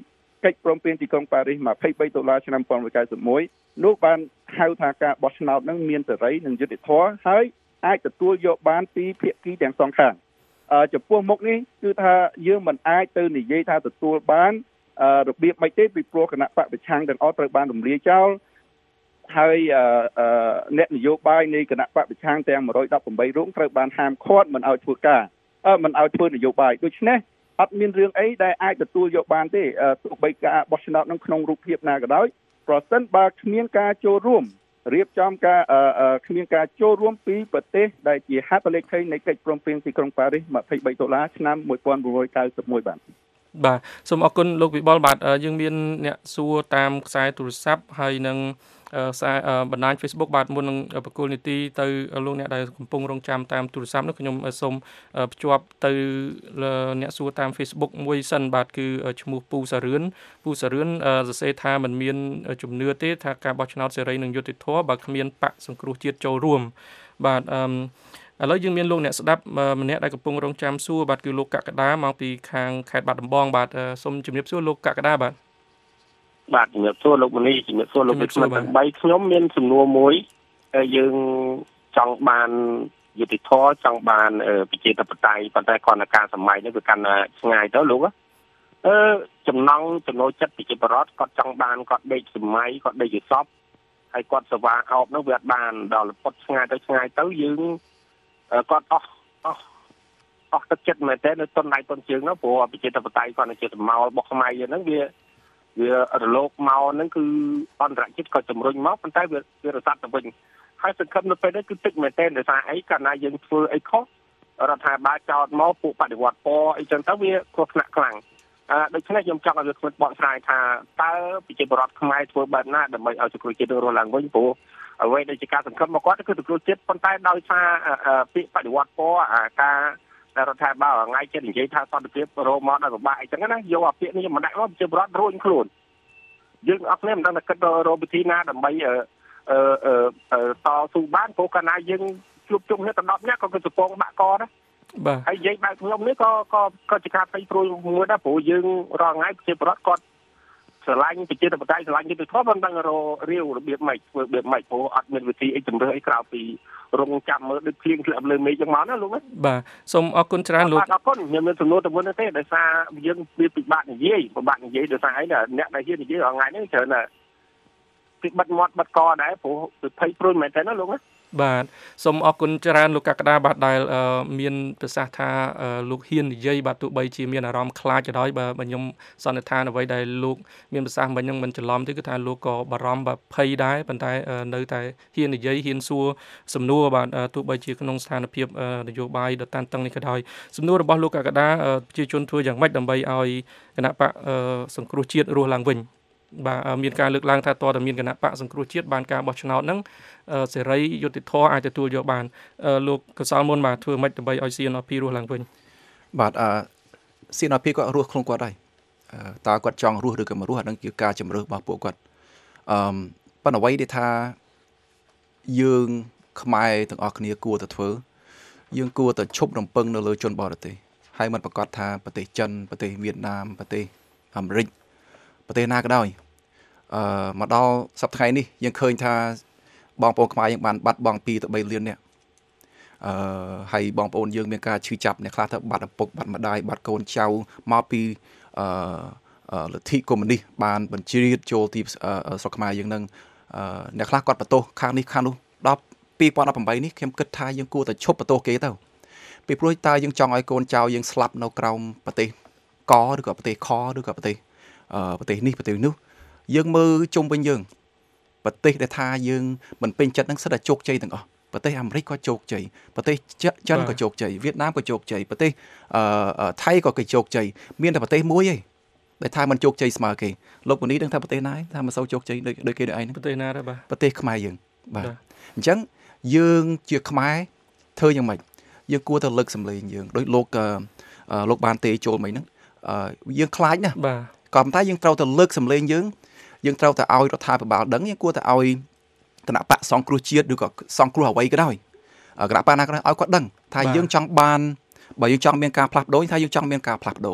កិច្ចព្រមព្រៀងទីក្រុងប៉ារីសยี่สิบสามដុល្លារឆ្នាំnineteen ninety-oneនោះបានហៅថាការបោះឆ្នោតនឹងមានសេរីនិងយុត្តិធម៌ហើយអាចទទួលយកបានពីភាគីទាំងសងខាងអឺចំពោះមុខនេះគឺថាយើងមិនអាចទៅនិយាយថាទទួលបានរបៀបមិនទេពីព្រោះគណៈបកប្រឆាំងទាំងអស់ត្រូវបានរំលាយចោលហើយអ្នកនយោបាយនៃគណៈបកប្រឆាំងទាំងone hundred eighteenរូបត្រូវបានហាមឃាត់មិនឲ្យធ្វើការអឺមិនឲ្យធ្វើនយោបាយដូច្នេះអត់មានរឿងអីដែលអាចទទួលយកបានទេទោះបីការបោះឆ្នោតនឹងក្នុងរូបភាពណាក៏ដោយប្រសិនបើគ្មានការចូលរួមរៀបចំការគ្មានការចូលរួមពីប្រទេសដែលជាហត្ថលេខីនៃកិច្ចព្រមព្រៀងទីក្រុងប៉ារីសยี่สิบสามដុល្លារឆ្នាំnineteen ninety-oneបាទបាទសូមអរគុណលោកវិបុលបាទយើងមានអ្នកសួរតាមខ្សែទូរស័ព្ទហើយនឹងខ្សែបណ្ដាញ Facebook បាទមុននឹងបកគោលនីតិទៅលោកអ្នកដែលកំពុងរងចាំតាមទូរស័ព្ទនោះខ្ញុំសូមភ្ជាប់ទៅអ្នកសួរតាម Facebook មួយសិនបាទគឺឈ្មោះពូសារឿនពូសារឿនសរសេរថាมันមានជំនឿទេថាការបោះឆ្នោតសេរីនិងយុត្តិធម៌បើគ្មានបកសង្គ្រោះជាតិចូលរួមបាទអឺឥឡូវយើងមានលោកអ្នកស្ដាប់ម្នាក់ដែលកំពុងរងចាំសួរបាទគឺលោកកក្កដាមកពីខាងខេត្តបាត់ដំបងបាទសូមជម្រាបសួរលោកកក្កដាបាទបាទជំរាបសួរលោកមនីជំរាបសួរលោកវិស្វទាំងបីខ្ញុំមានសំណួរមួយយើងចង់បានយុត្តិធម៌ចង់បានប្រជាធិបតេយ្យប៉ុន្តែគ្រាន់តែការសម័យនេះវាកាន់តែឆ្ងាយទៅលោកអឺចំណង់ចំណូលចិត្តប្រជាពលរដ្ឋគាត់ចង់បានគាត់ដេកសម័យគាត់ដេកយសពហើយគាត់សវ៉ាអោបនោះវាអត់បានដល់ពុតឆ្ងាយទៅឆ្ងាយទៅយើងគាត់អស់អស់អស់ទឹកចិត្តមែនតើនៅតុនដៃតុនជើងនោះព្រោះប្រជាធិបតេយ្យគាត់នៅជាសមោលរបស់ខ្មែរយើងហ្នឹងវាវារលកមកហ្នឹងគឺអន្តរជាតិក៏ជំរុញមកប៉ុន្តែវាវារសាត់ទៅវិញហើយសង្ឃឹមនៅពេលនេះគឺតិចមែនតើដោយសារអីកាលណាយើងធ្វើអីខុសរដ្ឋាភិបាលចោទមកពួកបដិវត្តពណ៌អីចឹងទៅវាគ្រោះថ្នាក់ខ្លាំងអឺដូច្នេះខ្ញុំចង់ឲ្យវាគ្មានបកស្រាយថាតើប្រជាពលរដ្ឋខ្មែរធ្វើបែបណាដើម្បីឲ្យសង្គ្រោះជាតិរស់ឡើងវិញព្រោះអ្វីដែលជាការសង្ឃឹមមកគាត់គឺសង្គ្រោះជាតិប៉ុន្តែដោយសារពាក្យបដិវត្តពណ៌អាការរដ្ឋាភិបាលថ្ងៃចិត្តនិយាយថាសន្តិភាពរោមកដល់ពិបាកអីចឹងណាយកអាពាក្យនេះមកដាក់មកប្រជាពលរដ្ឋរួញខ្លួនយើងអត់គ្នាមិនដឹងថាគិតរកវិធីណាដើម្បីអឺអឺតស៊ូបានព្រោះកាលណាយើងជួបជុំគ្នាដណ្ដប់អ្នកក៏គឺសពងបាក់កណាបាទហើយនិយាយបែបខ្ញុំនេះក៏ក៏ក៏ជាការភ័យព្រួយមួយដែរព្រោះយើងរាល់ថ្ងៃប្រជាពលរដ្ឋគាត់ស្រឡាញ់ប្រជាធិបតេយ្យស្រឡាញ់យុត្តិធម៌មិនដឹងររាវរបៀបម៉េចធ្វើរបៀបម៉េចព្រោះអត់មានវិធីអីជំរឿអីក្រៅពីរងចាំមើលដូចភ្លៀងធ្លាក់លើមេឃចឹងមកណាលោកណាបាទសូមអរគុណច្រើនលោកបាទអរគុណខ្ញុំមានសំណួរទៅមុនទេដោយសារយើងវាពិបាកនិយាយពិបាកនិយាយដោយសារអីណាអ្នកដែលហ៊ាននិយាយរាល់ថ្ងៃនេះច្រើនណាពីបិទមាត់បិទកដែរព្រោះភ័យព្រួយមែនតើណាលោកណាបាទសូមអរគុណច្រើនលោកកក្កដាបាទដែលមានប្រសាសន៍ថាលោកហ៊ាននិយាយបាទទោះបីជាមានអារម្មណ៍ខ្លាចក៏ដោយបើខ្ញុំសន្និដ្ឋានអ្វីដែលលោកមានប្រសាសន៍មិញហ្នឹងមិនច្រឡំទេគឺថាលោកក៏បារម្ភបាទភ័យដែរប៉ុន្តែនៅតែហ៊ាននិយាយហ៊ានសួរសំណួរបាទទោះបីជាក្នុងស្ថានភាពនយោបាយដ៏តានតឹងនេះក៏ដោយសំណួររបស់លោកកក្កដាប្រជាជនធ្វើយ៉ាងម៉េចដើម្បីឲ្យគណៈបកសង្គ្រោះជាតិរស់ឡើងវិញបាទមានការលើកឡើងថាតើតើមានគណៈបកសង្គ្រោះជាតិបានការបោះឆ្នោតហ្នឹងសេរីយុត្តិធម៌អាចទទួលយកបានលោកកសលមុនបាទធ្វើម៉េចដើម្បីឲ្យ ซี เอ็น អារ พี រស់ឡើងវិញបាទអឺ ซี เอ็น អារ พี គាត់រស់ខ្លួនគាត់ហើយតើគាត់ចង់រស់ឬក៏មិនរស់អានឹងជាការជំរឿរបស់ពួកគាត់អឺប៉ុន្តែអ្វីដែលថាយើងខ្មែរទាំងអស់គ្នាគួរតែធ្វើយើងគួរតែឈប់រំពឹងនៅលើជនបរទេសហើយមិនប្រកាសថាប្រទេសចិនប្រទេសវៀតណាមប្រទេសអាមេរិកប្រទេសណាក៏ដោយអឺមកដល់សប្តាហ៍ថ្ងៃនេះយើងឃើញថាបងប្អូនខ្មែរយើងបានបាត់បង់two to threeលាននាក់អឺហើយបងប្អូនយើងមានការឈឺចាប់អ្នកខ្លះទៅបាត់ឪពុកបាត់ម្ដាយបាត់កូនចៅមកពីអឺលទ្ធិកុម្មុយនីសបានបញ្ជ្រាបចូលទីស្រុកខ្មែរយើងនឹងអ្នកខ្លះគាត់បន្ទោសខាងនេះខាងនោះដល់two thousand eighteenនេះខ្ញុំគិតថាយើងគួរតែឈប់បន្ទោសគេទៅពីព្រោះតើយើងចង់ឲ្យកូនចៅយើងស្លាប់នៅក្រោមប្រទេសកឬក៏ប្រទេសខឬក៏ប្រទេសអឺប្រទេសនេះប្រទេសនោះយើងមើលជុំវិញយើងប្រទេសដែលថាយើងមិនពេញចិត្តនឹងសិតតែជោគជ័យទាំងអស់ប្រទេសអាមេរិកក៏ជោគជ័យប្រទេសចិនក៏ជោគជ័យវៀតណាមក៏ជោគជ័យប្រទេសអឺថៃក៏គេជោគជ័យមានតែប្រទេសមួយឯងដែលថាមិនជោគជ័យស្មើគេលោកពូនីដឹងថាប្រទេសណាថាមិនសូវជោគជ័យដូចដូចគេដូចឯងប្រទេសណាដែរបាទប្រទេសខ្មែរយើងបាទអញ្ចឹងយើងជាខ្មែរធ្វើយ៉ាងម៉េចយើងគួរតែលើកសម្លេងយើងដោយលោកលោកបានទេចូលមិញហ្នឹងយើងខ្លាចណាស់បាទក៏ប៉ុន្តែយើងត្រូវតែលើកសម្លេងយើងយើងត្រូវតែឲ្យរដ្ឋាភិបាលដឹងយើងគួរតែឲ្យគណៈបកសង្គ្រោះជាតិឬក៏សង្គ្រោះអ្វីក៏ដោយគណៈបកណាក៏ដោយឲ្យគាត់ដឹងថាយើងចង់បានបើយើងចង់មានការផ្លាស់ប្ដូរថាយើងចង់មានការផ្លាស់ប្ដូរ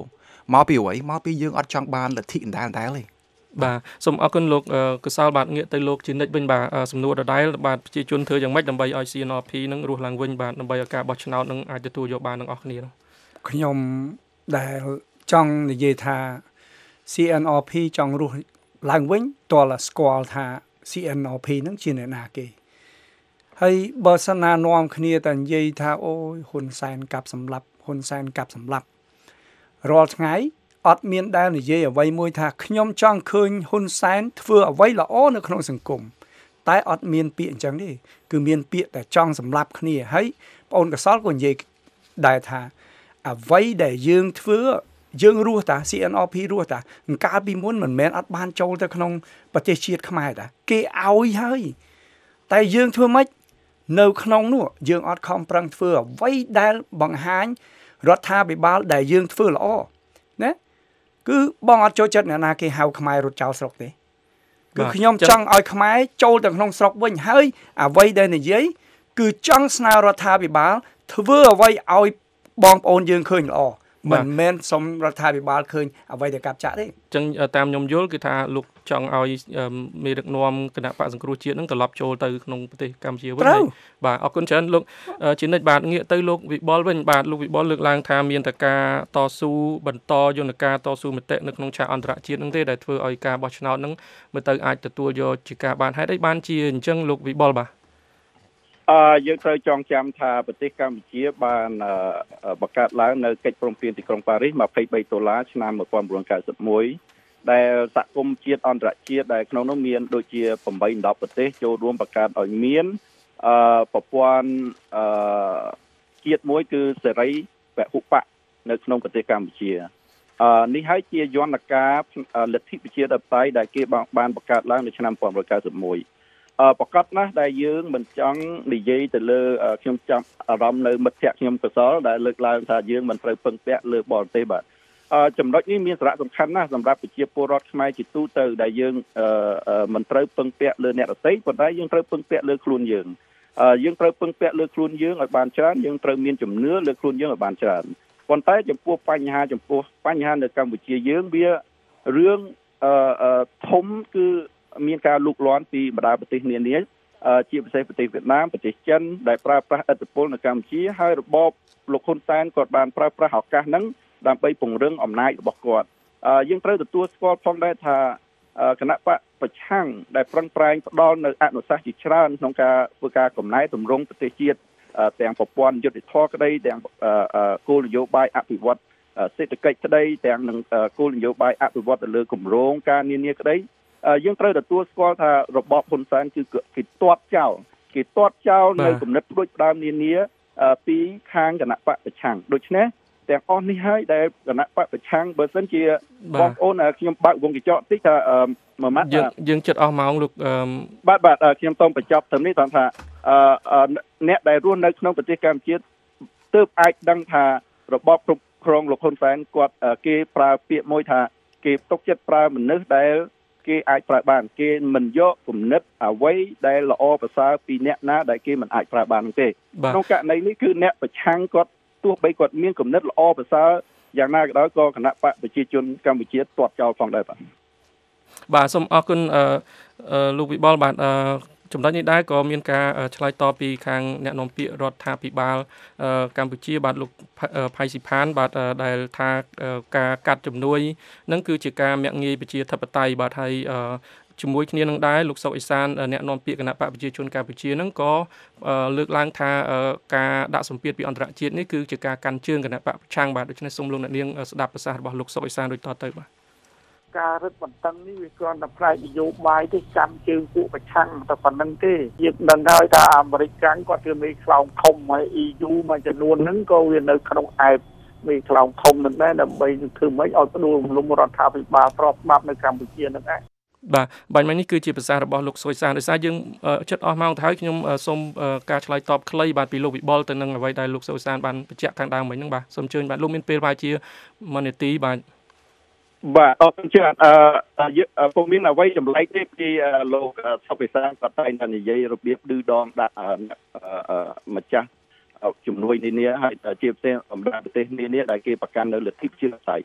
មកពីអ្វីមកពីយើងអត់ចង់បានលទ្ធិដដែលៗទេបាទសូមអរគុណលោកកសលបាទងាកទៅលោកជានិច្ចវិញបាទសំណួរដដែលបាទប្រជាជនធ្វើយ៉ាងម៉េចដើម្បីឲ្យ ซี เอ็น អារ พี នឹងរស់ឡើងវិញបាទដើម្បីឲ្យការបោះឆ្នោតនឹងអាចទទួលយកបានទាំងអស់គ្នាខ្ញុំដែលចង់និយាយថា ซี เอ็น អារ พี ចង់រស់ឡើងវិញតើស្គាល់ថា ซี เอ็น អារ พี នឹងជាអ្នកណាគេហើយបើសិនណានាំគ្នាតែនិយាយថាអូយហ៊ុនសែនកាប់សម្លាប់ហ៊ុនសែនកាប់សម្លាប់រាល់ថ្ងៃអត់មានដែលនិយាយអ្វីមួយថាខ្ញុំចង់ឃើញហ៊ុនសែនធ្វើអ្វីល្អនៅក្នុងសង្គមតែអត់មានពាក្យអញ្ចឹងទេគឺមានពាក្យតែចង់សម្លាប់គ្នាហើយបងអូនកសលក៏និយាយដែរថាអ្វីដែលយើងធ្វើយើងរស់តា ซี เอ็น អារ พี រស់តាកាលពីមុនមិនមែនអត់បានចូលទៅក្នុងប្រទេសជាតិខ្មែរតាគេឲ្យហើយតែយើងធ្វើម៉េចនៅក្នុងនោះយើងអត់ខំប្រឹងធ្វើអ្វីដែលបង្ហាញរដ្ឋាភិបាលដែលយើងធ្វើល្អណាគឺបងអត់ចូលចិត្តអ្នកណាគេហៅខ្មែររត់ចោលស្រុកទេគឺខ្ញុំចង់ឲ្យខ្មែរចូលទៅក្នុងស្រុកវិញហើយអ្វីដែលនិយាយគឺចង់ស្នើរដ្ឋាភិបាលធ្វើអ្វីឲ្យបងប្អូនយើងឃើញល្អមិនមែនសុំរដ្ឋាភិបាលឃើញអ្វីដែលកាប់ចាក់ទេអញ្ចឹងតាមខ្ញុំយល់គឺថាលោកចង់ឲ្យមេដឹកនាំគណៈបកសង្គ្រោះជាតិនឹងត្រឡប់ចូលទៅក្នុងប្រទេសកម្ពុជាវិញបាទអរគុណច្រើនលោកជានិច្ចបាទងាកទៅលោកវិបុលវិញបាទលោកវិបុលលើកឡើងថាមានតែការតស៊ូបន្តយន្តការតស៊ូមតិនៅក្នុងឆាកអន្តរជាតិនឹងទេដែលធ្វើឲ្យការបោះឆ្នោតនឹងមើលទៅអាចទទួលយកជាការបានហេតុអីបានជាអញ្ចឹងលោកវិបុលបាទអឺយើងត្រូវចងចាំថាប្រទេសកម្ពុជាបានបង្កើតឡើងនៅកិច្ចព្រមព្រៀងទីក្រុងប៉ារីសยี่สิบสามដុល្លារឆ្នាំnineteen ninety-oneដែលសហគមន៍ជាតិអន្តរជាតិដែលក្នុងនោះមានដូចជាeight tenប្រទេសចូលរួមបង្កើតឲ្យមានអឺប្រព័ន្ធអឺជាតិមួយគឺសេរីពហុបកនៅក្នុងប្រទេសកម្ពុជាអឺនេះហើយជាយន្តការលទ្ធិប្រជាធិបតេយ្យដែលគេបានបង្កើតឡើងនៅឆ្នាំnineteen ninety-oneអឺប្រកាសណាស់ដែលយើងមិនចង់និយាយទៅលើខ្ញុំចាប់អារម្មណ៍នៅមិត្តភ័ក្ដិខ្ញុំកសលដែលលើកឡើងថាយើងមិនត្រូវពឹងពាក់លើបរទេសបាទអឺចំណុចនេះមានសារៈសំខាន់ណាស់សម្រាប់ប្រជាពលរដ្ឋខ្មែរជាទូទៅដែលយើងអឺមិនត្រូវពឹងពាក់លើអ្នកដទៃប៉ុន្តែយើងត្រូវពឹងពាក់លើខ្លួនយើងអឺយើងត្រូវពឹងពាក់លើខ្លួនយើងឲ្យបានច្រើនយើងត្រូវមានជំនឿលើខ្លួនយើងឲ្យបានច្រើនប៉ុន្តែចំពោះបញ្ហាចំពោះបញ្ហានៅកម្ពុជាយើងវារឿងអឺធំគឺមានការលូកលាន់ពីបណ្ដាប្រទេសនានាជាពិសេសប្រទេសវៀតណាមប្រទេសចិនដែលប្រើប្រាស់ឥទ្ធិពលនៅកម្ពុជាហើយរបបលោកហ៊ុនសែនគាត់បានប្រើប្រាស់ឱកាសហ្នឹងដើម្បីពង្រឹងអំណាចរបស់គាត់យើងត្រូវទទួលស្គាល់ផងដែរថាគណៈបកប្រឆាំងដែលប្រឹងប្រែងផ្ដល់នៅអនុសាសន៍ជាច្រើនក្នុងការធ្វើការកំណែទម្រង់ប្រទេសជាតិទាំងប្រព័ន្ធយុត្តិធម៌ក្តីទាំងគោលនយោបាយអភិវឌ្ឍសេដ្ឋកិច្ចក្តីទាំងនឹងគោលនយោបាយអភិវឌ្ឍទៅលើគម្រោងការនានាក្តីយើងត្រូវទទួលស្គាល់ថារបបហ៊ុនសែនគឺគេទាត់ចោលគេទាត់ចោលនៅគំនិតផ្ដួចផ្ដើមនានាពីខាងគណៈបកប្រឆាំងដូច្នេះទាំងអស់នេះហើយដែលគណៈបកប្រឆាំងបើសិនជាបងប្អូនខ្ញុំបើកវងកញ្ចក់តិចថាមួយម៉ាត់យើងយើងចិត្តអស់ម៉ោងលោកបាទបាទខ្ញុំសូមបញ្ចប់ត្រឹមនេះថាអ្នកដែលរស់នៅក្នុងប្រទេសកម្ពុជាទើបអាចដឹងថារបបគ្រប់គ្រងលោកហ៊ុនសែនគាត់គេប្រើពាក្យមួយថាគេទុកចិត្តប្រើមនុស្សដែលគេអាចប្រើបានគេមិនយកគំនិតអ្វីដែលល្អប្រសើរពីអ្នកណាដែលគេមិនអាចប្រើបាននោះទេក្នុងករណីនេះគឺអ្នកប្រឆាំងគាត់ទោះបីគាត់មានគំនិតល្អប្រសើរយ៉ាងណាក៏ដោយក៏គណៈបកប្រជាជនកម្ពុជាទាត់ចោលផងដែរបាទបាទសូមអរគុណលោកវិបុលបាទចំណុចនេះដែរក៏មានការឆ្លើយតបពីខាងអ្នកនាំពាក្យរដ្ឋាភិបាលកម្ពុជាបាទលោកផៃស៊ីផានបាទដែលថាការកាត់ជំនួយនឹងគឺជាការមាក់ងាយប្រជាធិបតេយ្យបាទហើយជាមួយគ្នានឹងដែរលោកសុកអេសានអ្នកនាំពាក្យគណៈបកប្រជាជនកម្ពុជានឹងក៏លើកឡើងថាការដាក់សម្ពាធពីអន្តរជាតិនេះគឺជាការកាន់ជើងគណៈបកប្រឆាំងបាទដូច្នេះសូមលោកអ្នកនាងស្ដាប់ប្រសាសន៍របស់លោកសុកអេសានដូចតទៅបាទការរឹតបន្តឹងនេះវាគ្រាន់តែផ្នែកនយោបាយទេចាំជើងពួកប្រឆាំងតែប៉ុណ្្នឹងទេយើងដឹងហើយថាអាមេរិកកាំងគាត់គឺមេខ្លោងធំហើយ អ៊ី យូ មួយចំនួនហ្នឹងក៏វានៅក្នុងអែបមេខ្លោងធំនឹងដែរដើម្បីធ្វើម៉េចឲ្យផ្ដួលរំលំរដ្ឋាភិបាលស្របច្បាប់នៅកម្ពុជានឹងដែរបាទបាញ់មិញនេះគឺជាប្រសាសន៍របស់លោកសុយសានដោយសារយើងចិត្តអស់ម៉ោងទៅហើយខ្ញុំសូមការឆ្លើយតបខ្លីបាទពីលោកវិបុលទៅនឹងអ្វីដែលលោកសុយសានបានបញ្ជាក់ខាងដើមមិញហ្នឹងបាទសូមអញ្ជើញបាទលោកមានពេលប្រហែលជាមួយនាទីបាទបាទអរគុណច្រើនអឺពុំមានអ្វីចម្លែកទេពីលោកសុកវិសាលគាត់តែងតែនិយាយរបៀបឌឺដងដាក់ម្ចាស់ជំនួយនានាហើយជាពិសេសអំណាចប្រទេសនានាដែលគេប្រកាន់នៅលទ្ធិប្រជាធិបតេយ្យ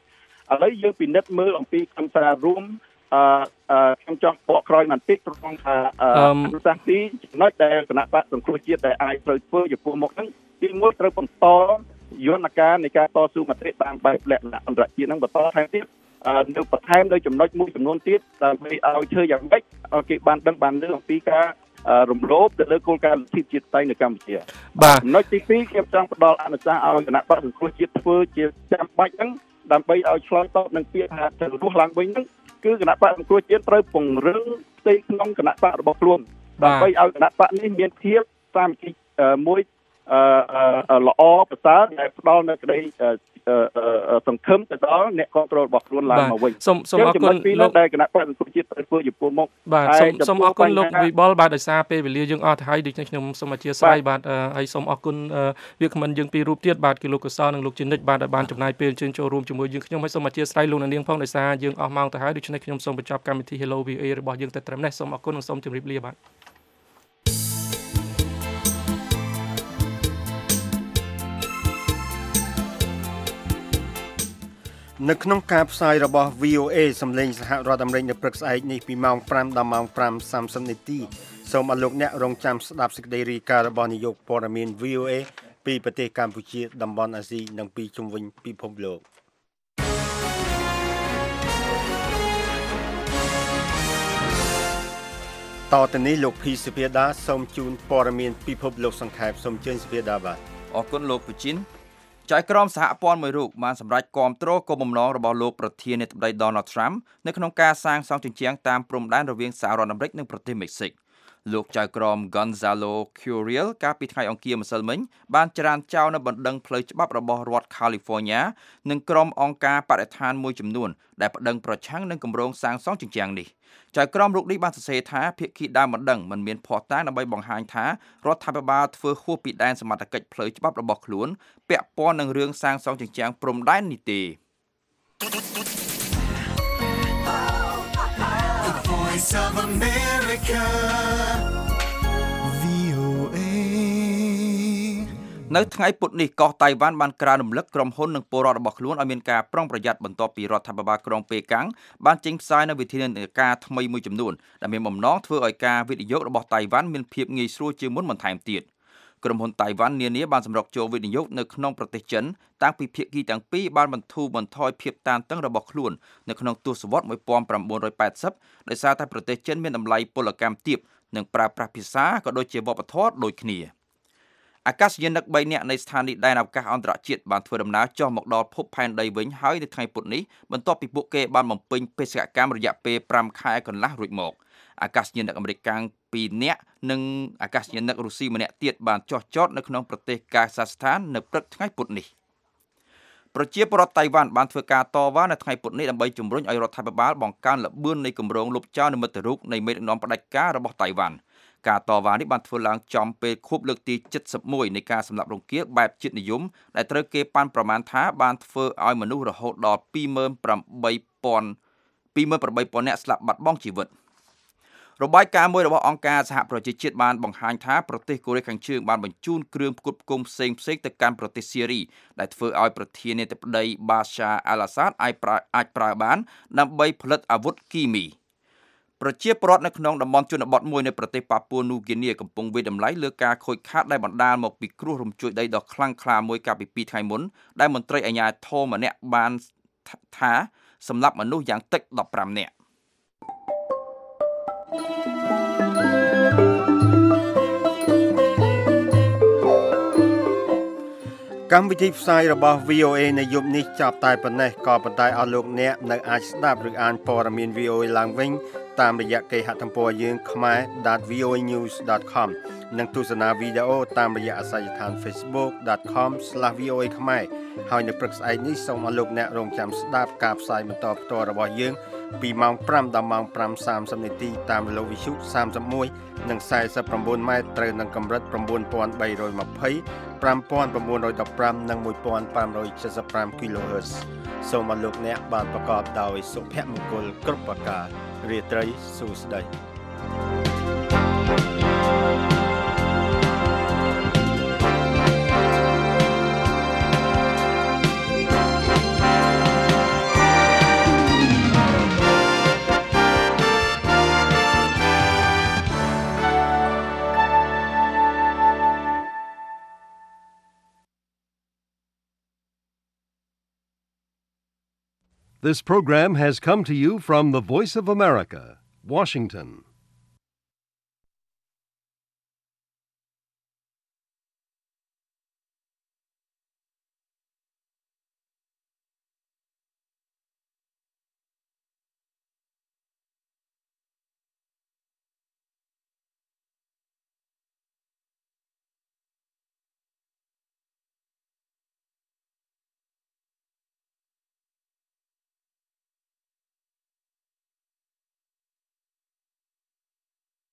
ឥឡូវយើងពិនិត្យមើលអំពីខ្លឹមសាររួមអឺអឺខ្ញុំចង់បកក្រោយបន្តិចត្រង់ថាអឺអនុសាសន៍ទីចំណុចដែលគណៈបកសង្គ្រោះជាតិដែលអាចត្រូវធ្វើចំពោះមុខហ្នឹងទីមួយត្រូវបន្តយន្តការនៃការតស៊ូមតិតាមបែបលក្ខណៈអន្តរជាតិហ្នឹងបន្តថែមទៀតនៅបន្ថែមដោយចំណុចមួយចំនួនទៀតដើម្បីឲ្យធ្វើយ៉ាងម៉េចឲ្យគេបានដឹងបានលើអំពីការរំលោភទៅលើគោលការណ៍លទ្ធិជាតិតៃនៅកម្ពុជាបាទចំណុចទីពីរខ្ញុំចង់ផ្ដល់អនុសាសន៍ឲ្យគណៈបកសង្គ្រោះជាតិធ្វើជាចាំបាច់ហ្នឹងដើម្បីឲ្យឆ្លើយតបនឹងពាក្យថាទៅរស់ឡើងវិញហ្នឹងគឺគណៈបកសង្គ្រោះជាតិត្រូវពង្រឹងផ្ទៃក្នុងគណៈបករបស់ខ្លួនដើម្បីឲ្យគណៈបកនេះមានភាពសាមគ្គីមួយល្អប្រសើរដែលផ្ដល់នៅក្តីសង្ឃឹមទៅដល់អ្នកគ្រប់គ្រងរបស់ខ្លួនឡើងមកវិញសូមសូមអរគុណលោកដែលគណៈបកសង្គ្រោះជាតិត្រូវធ្វើចំពោះមុខបាទសូមសូមអរគុណលោកវិបុលបាទដោយសារពេលវេលាយើងអស់ទៅហើយដូច្នេះខ្ញុំសូមអធិស្ឋានបាទហើយសូមអរគុណវាគ្មិនយើងពីររូបទៀតបាទគឺលោកកសលនិងលោកជនិតបាទដែលបានចំណាយពេលជើញចូលរួមជាមួយយើងខ្ញុំហើយសូមអធិស្ឋានលោកនាងផងដោយសារយើងអស់ម៉ោងទៅហើយដូច្នេះខ្ញុំសូមបញ្ចប់កម្មវិធី Hello វី អូ អេ របស់យើងតែត្រឹមនេះសូមអរគុណនិងសូមជម្រាបលាបាទនៅក្នុងការផ្សាយរបស់ វី អូ អេ សំឡេងសហរដ្ឋអាមេរិកនៅព្រឹកស្អែកនេះពីម៉ោងfiveដល់ម៉ោងfiveសាមសិបនាទីសូមអរលោកអ្នករងចាំស្ដាប់សេចក្តីរាយការណ៍របស់នាយកព័ត៌មាន វី អូ អេ ពីប្រទេសកម្ពុជាតំបន់អាស៊ីនិងពីជុំវិញពិភពលោកតទៅនេះលោកភីសុភាដាសូមជូនព័ត៌មានពិភពលោកសង្ខេបសូមជើញសុភាដាបាទអរគុណលោកពូជីនចៅក្រមសហព័ន្ធមួយរូបបានសម្រេចគាំទ្រគោលបំណងរបស់លោកប្រធានាធិបតី Donald Trump នៅក្នុងការសាងសង់ជញ្ជាំងតាមព្រំដែនរវាងសហរដ្ឋអាមេរិកនិងប្រទេសមេក្ស៊ីកលោកចៅក្រម Gonzalo Curiel កាលពីថ្ងៃអង្គារម្សិលមិញបានច្រានចោលនៅបណ្ដឹងផ្លូវច្បាប់របស់រដ្ឋ California និងក្រុមអង្គការបរិស្ថានមួយចំនួនដែលប្តឹងប្រឆាំងនឹងគម្រោងសាងសង់ជញ្ជាំងនេះចៅក្រមរូបនេះបានសរសេរថាភាគីដើមបណ្ដឹងមិនមានភស្តុតាងដើម្បីបង្ហាញថារដ្ឋាភិបាលធ្វើហួសពីដែនសមត្ថកិច្ចផ្លូវច្បាប់របស់ខ្លួនពាក់ព័ន្ធនឹងរឿងសាងសង់ជញ្ជាំងព្រំដែននេះទេនៅថ្ងៃពុធនេះកោះតៃវ៉ាន់បានក្រើនរំលឹកក្រុមហ៊ុននិងពលរដ្ឋរបស់ខ្លួនឲ្យមានការប្រុងប្រយ័ត្នបន្ទាប់ពីរដ្ឋាភិបាលក្រុងប៉េកាំងបានចេញផ្សាយនូវវិធានការថ្មីមួយចំនួនដែលមានបំណងធ្វើឲ្យការវិនិយោគរបស់តៃវ៉ាន់មានភាពងាយស្រួលជាងមុនបន្ថែមទៀតក្រុមហ៊ុនតៃវ៉ាន់នានាបានសម្រុកចូលវិនិយោគនៅក្នុងប្រទេសចិនតាំងពីភាគីទាំងពីរបានបន្ធូរបន្ថយភាពតានតឹងរបស់ខ្លួននៅក្នុងទសវត្សរ៍nineteen eightyដោយសារតែប្រទេសចិនមានតម្លៃពលកម្មទាបនិងប្រើប្រាស់ភាសាក៏ដូចជាវប្បធម៌ដូចគ្នាអាកាសយានិកthreeនាក់នៃស្ថានីយ៍ដែនអវកាសអន្តរជាតិបានធ្វើដំណើរចុះមកដល់ភពផែនដីវិញហើយនៅថ្ងៃពុធនេះបន្ទាប់ពីពួកគេបានបំពេញបេសកកម្មរយៈពេលfiveខែកន្លះរួចមកអាកាសយានិកអាមេរិកកាំងtwoនាក់និងអាកាសយានិករុស្ស៊ីម្នាក់ទៀតបានចុះចតនៅក្នុងប្រទេសកាហ្សាស្ថាននៅព្រឹកថ្ងៃពុធនេះប្រជាពលរដ្ឋតៃវ៉ាន់បានធ្វើការតវ៉ានៅថ្ងៃពុធនេះដើម្បីជំរុញឲ្យរដ្ឋាភិបាលបង្កើនល្បឿននៃគម្រោងលុបចោលនិមិត្តរូបនៃមេដឹកនាំផ្ដាច់ការរបស់តៃវ៉ាន់ការតវ៉ានេះបានធ្វើឡើងចំពេលខួបលើកទីseventy-oneនៃការសម្លាប់រង្គាលបែបជាតិនិយមដែលត្រូវគេប៉ាន់ប្រមាណថាបានធ្វើឲ្យមនុស្សរហូតដល់twenty-eight thousandនាក់ស្លាប់បាត់បង់ជីវិតរបាយការណ៍មួយរបស់អង្គការសហប្រជាជាតិបានបង្ហាញថាប្រទេសកូរ៉េខាងជើងបានបញ្ជូនគ្រឿងផ្គត់ផ្គង់ផ្សេងៗទៅកាន់ប្រទេសស៊េរីដែលធ្វើឲ្យប្រធានាធិបតី Bashar al-Assad អាចប្រើបានដើម្បីផលិតអាវុធគីមីប្រជាពលរដ្ឋនៅក្នុងតំបន់ជនបទមួយនៅប្រទេសប៉ាពួននូហ្គីនីកំពុងវាយតម្លៃលើការខូចខាតដែលបណ្ដាលមកពីគ្រោះរំជួយដីដ៏ខ្លាំងក្លាមួយកាលពីtwoថ្ងៃមុនដែលមន្ត្រីអាជ្ញាធរម្នាក់បានថាសម្លាប់មនុស្សយ៉ាងតិចfifteenនាក់កម្មវិធីផ្សាយរបស់ វី អូ អេ នៅយប់នេះចាប់តែប៉ុណ្ណេះក៏ប៉ុន្តែអស់លោកអ្នកនៅអាចស្ដាប់ឬអានព័ត៌មាន វី អូ អេ ឡើងវិញតាមរយៈគេហទំព័រយើង khmer dot v o a news dot com និងទស្សនាវីដេអូតាមរយៈអាសយដ្ឋាន facebook dot com slash v o a khmer ហើយនៅព្រឹកស្អែកនេះសូមអស់លោកអ្នករងចាំស្ដាប់ការផ្សាយបន្តផ្ទាល់របស់យើងពីម៉ោងfiveដល់ម៉ោងfive thirtyនាទីតាមរលកវិទ្យុthirty-oneនិងforty-nineម៉ែត្រត្រូវនឹងកម្រិតnine thousand three hundred twenty five thousand nine hundred fifteenនិងfifteen seventy-five kilohertz សូមអរលោកអ្នកបានប្រកបដោយសុភមង្គលគ្រប់ប្រការរាត្រីសួស្តី This program has come to you from the Voice of America, Washington.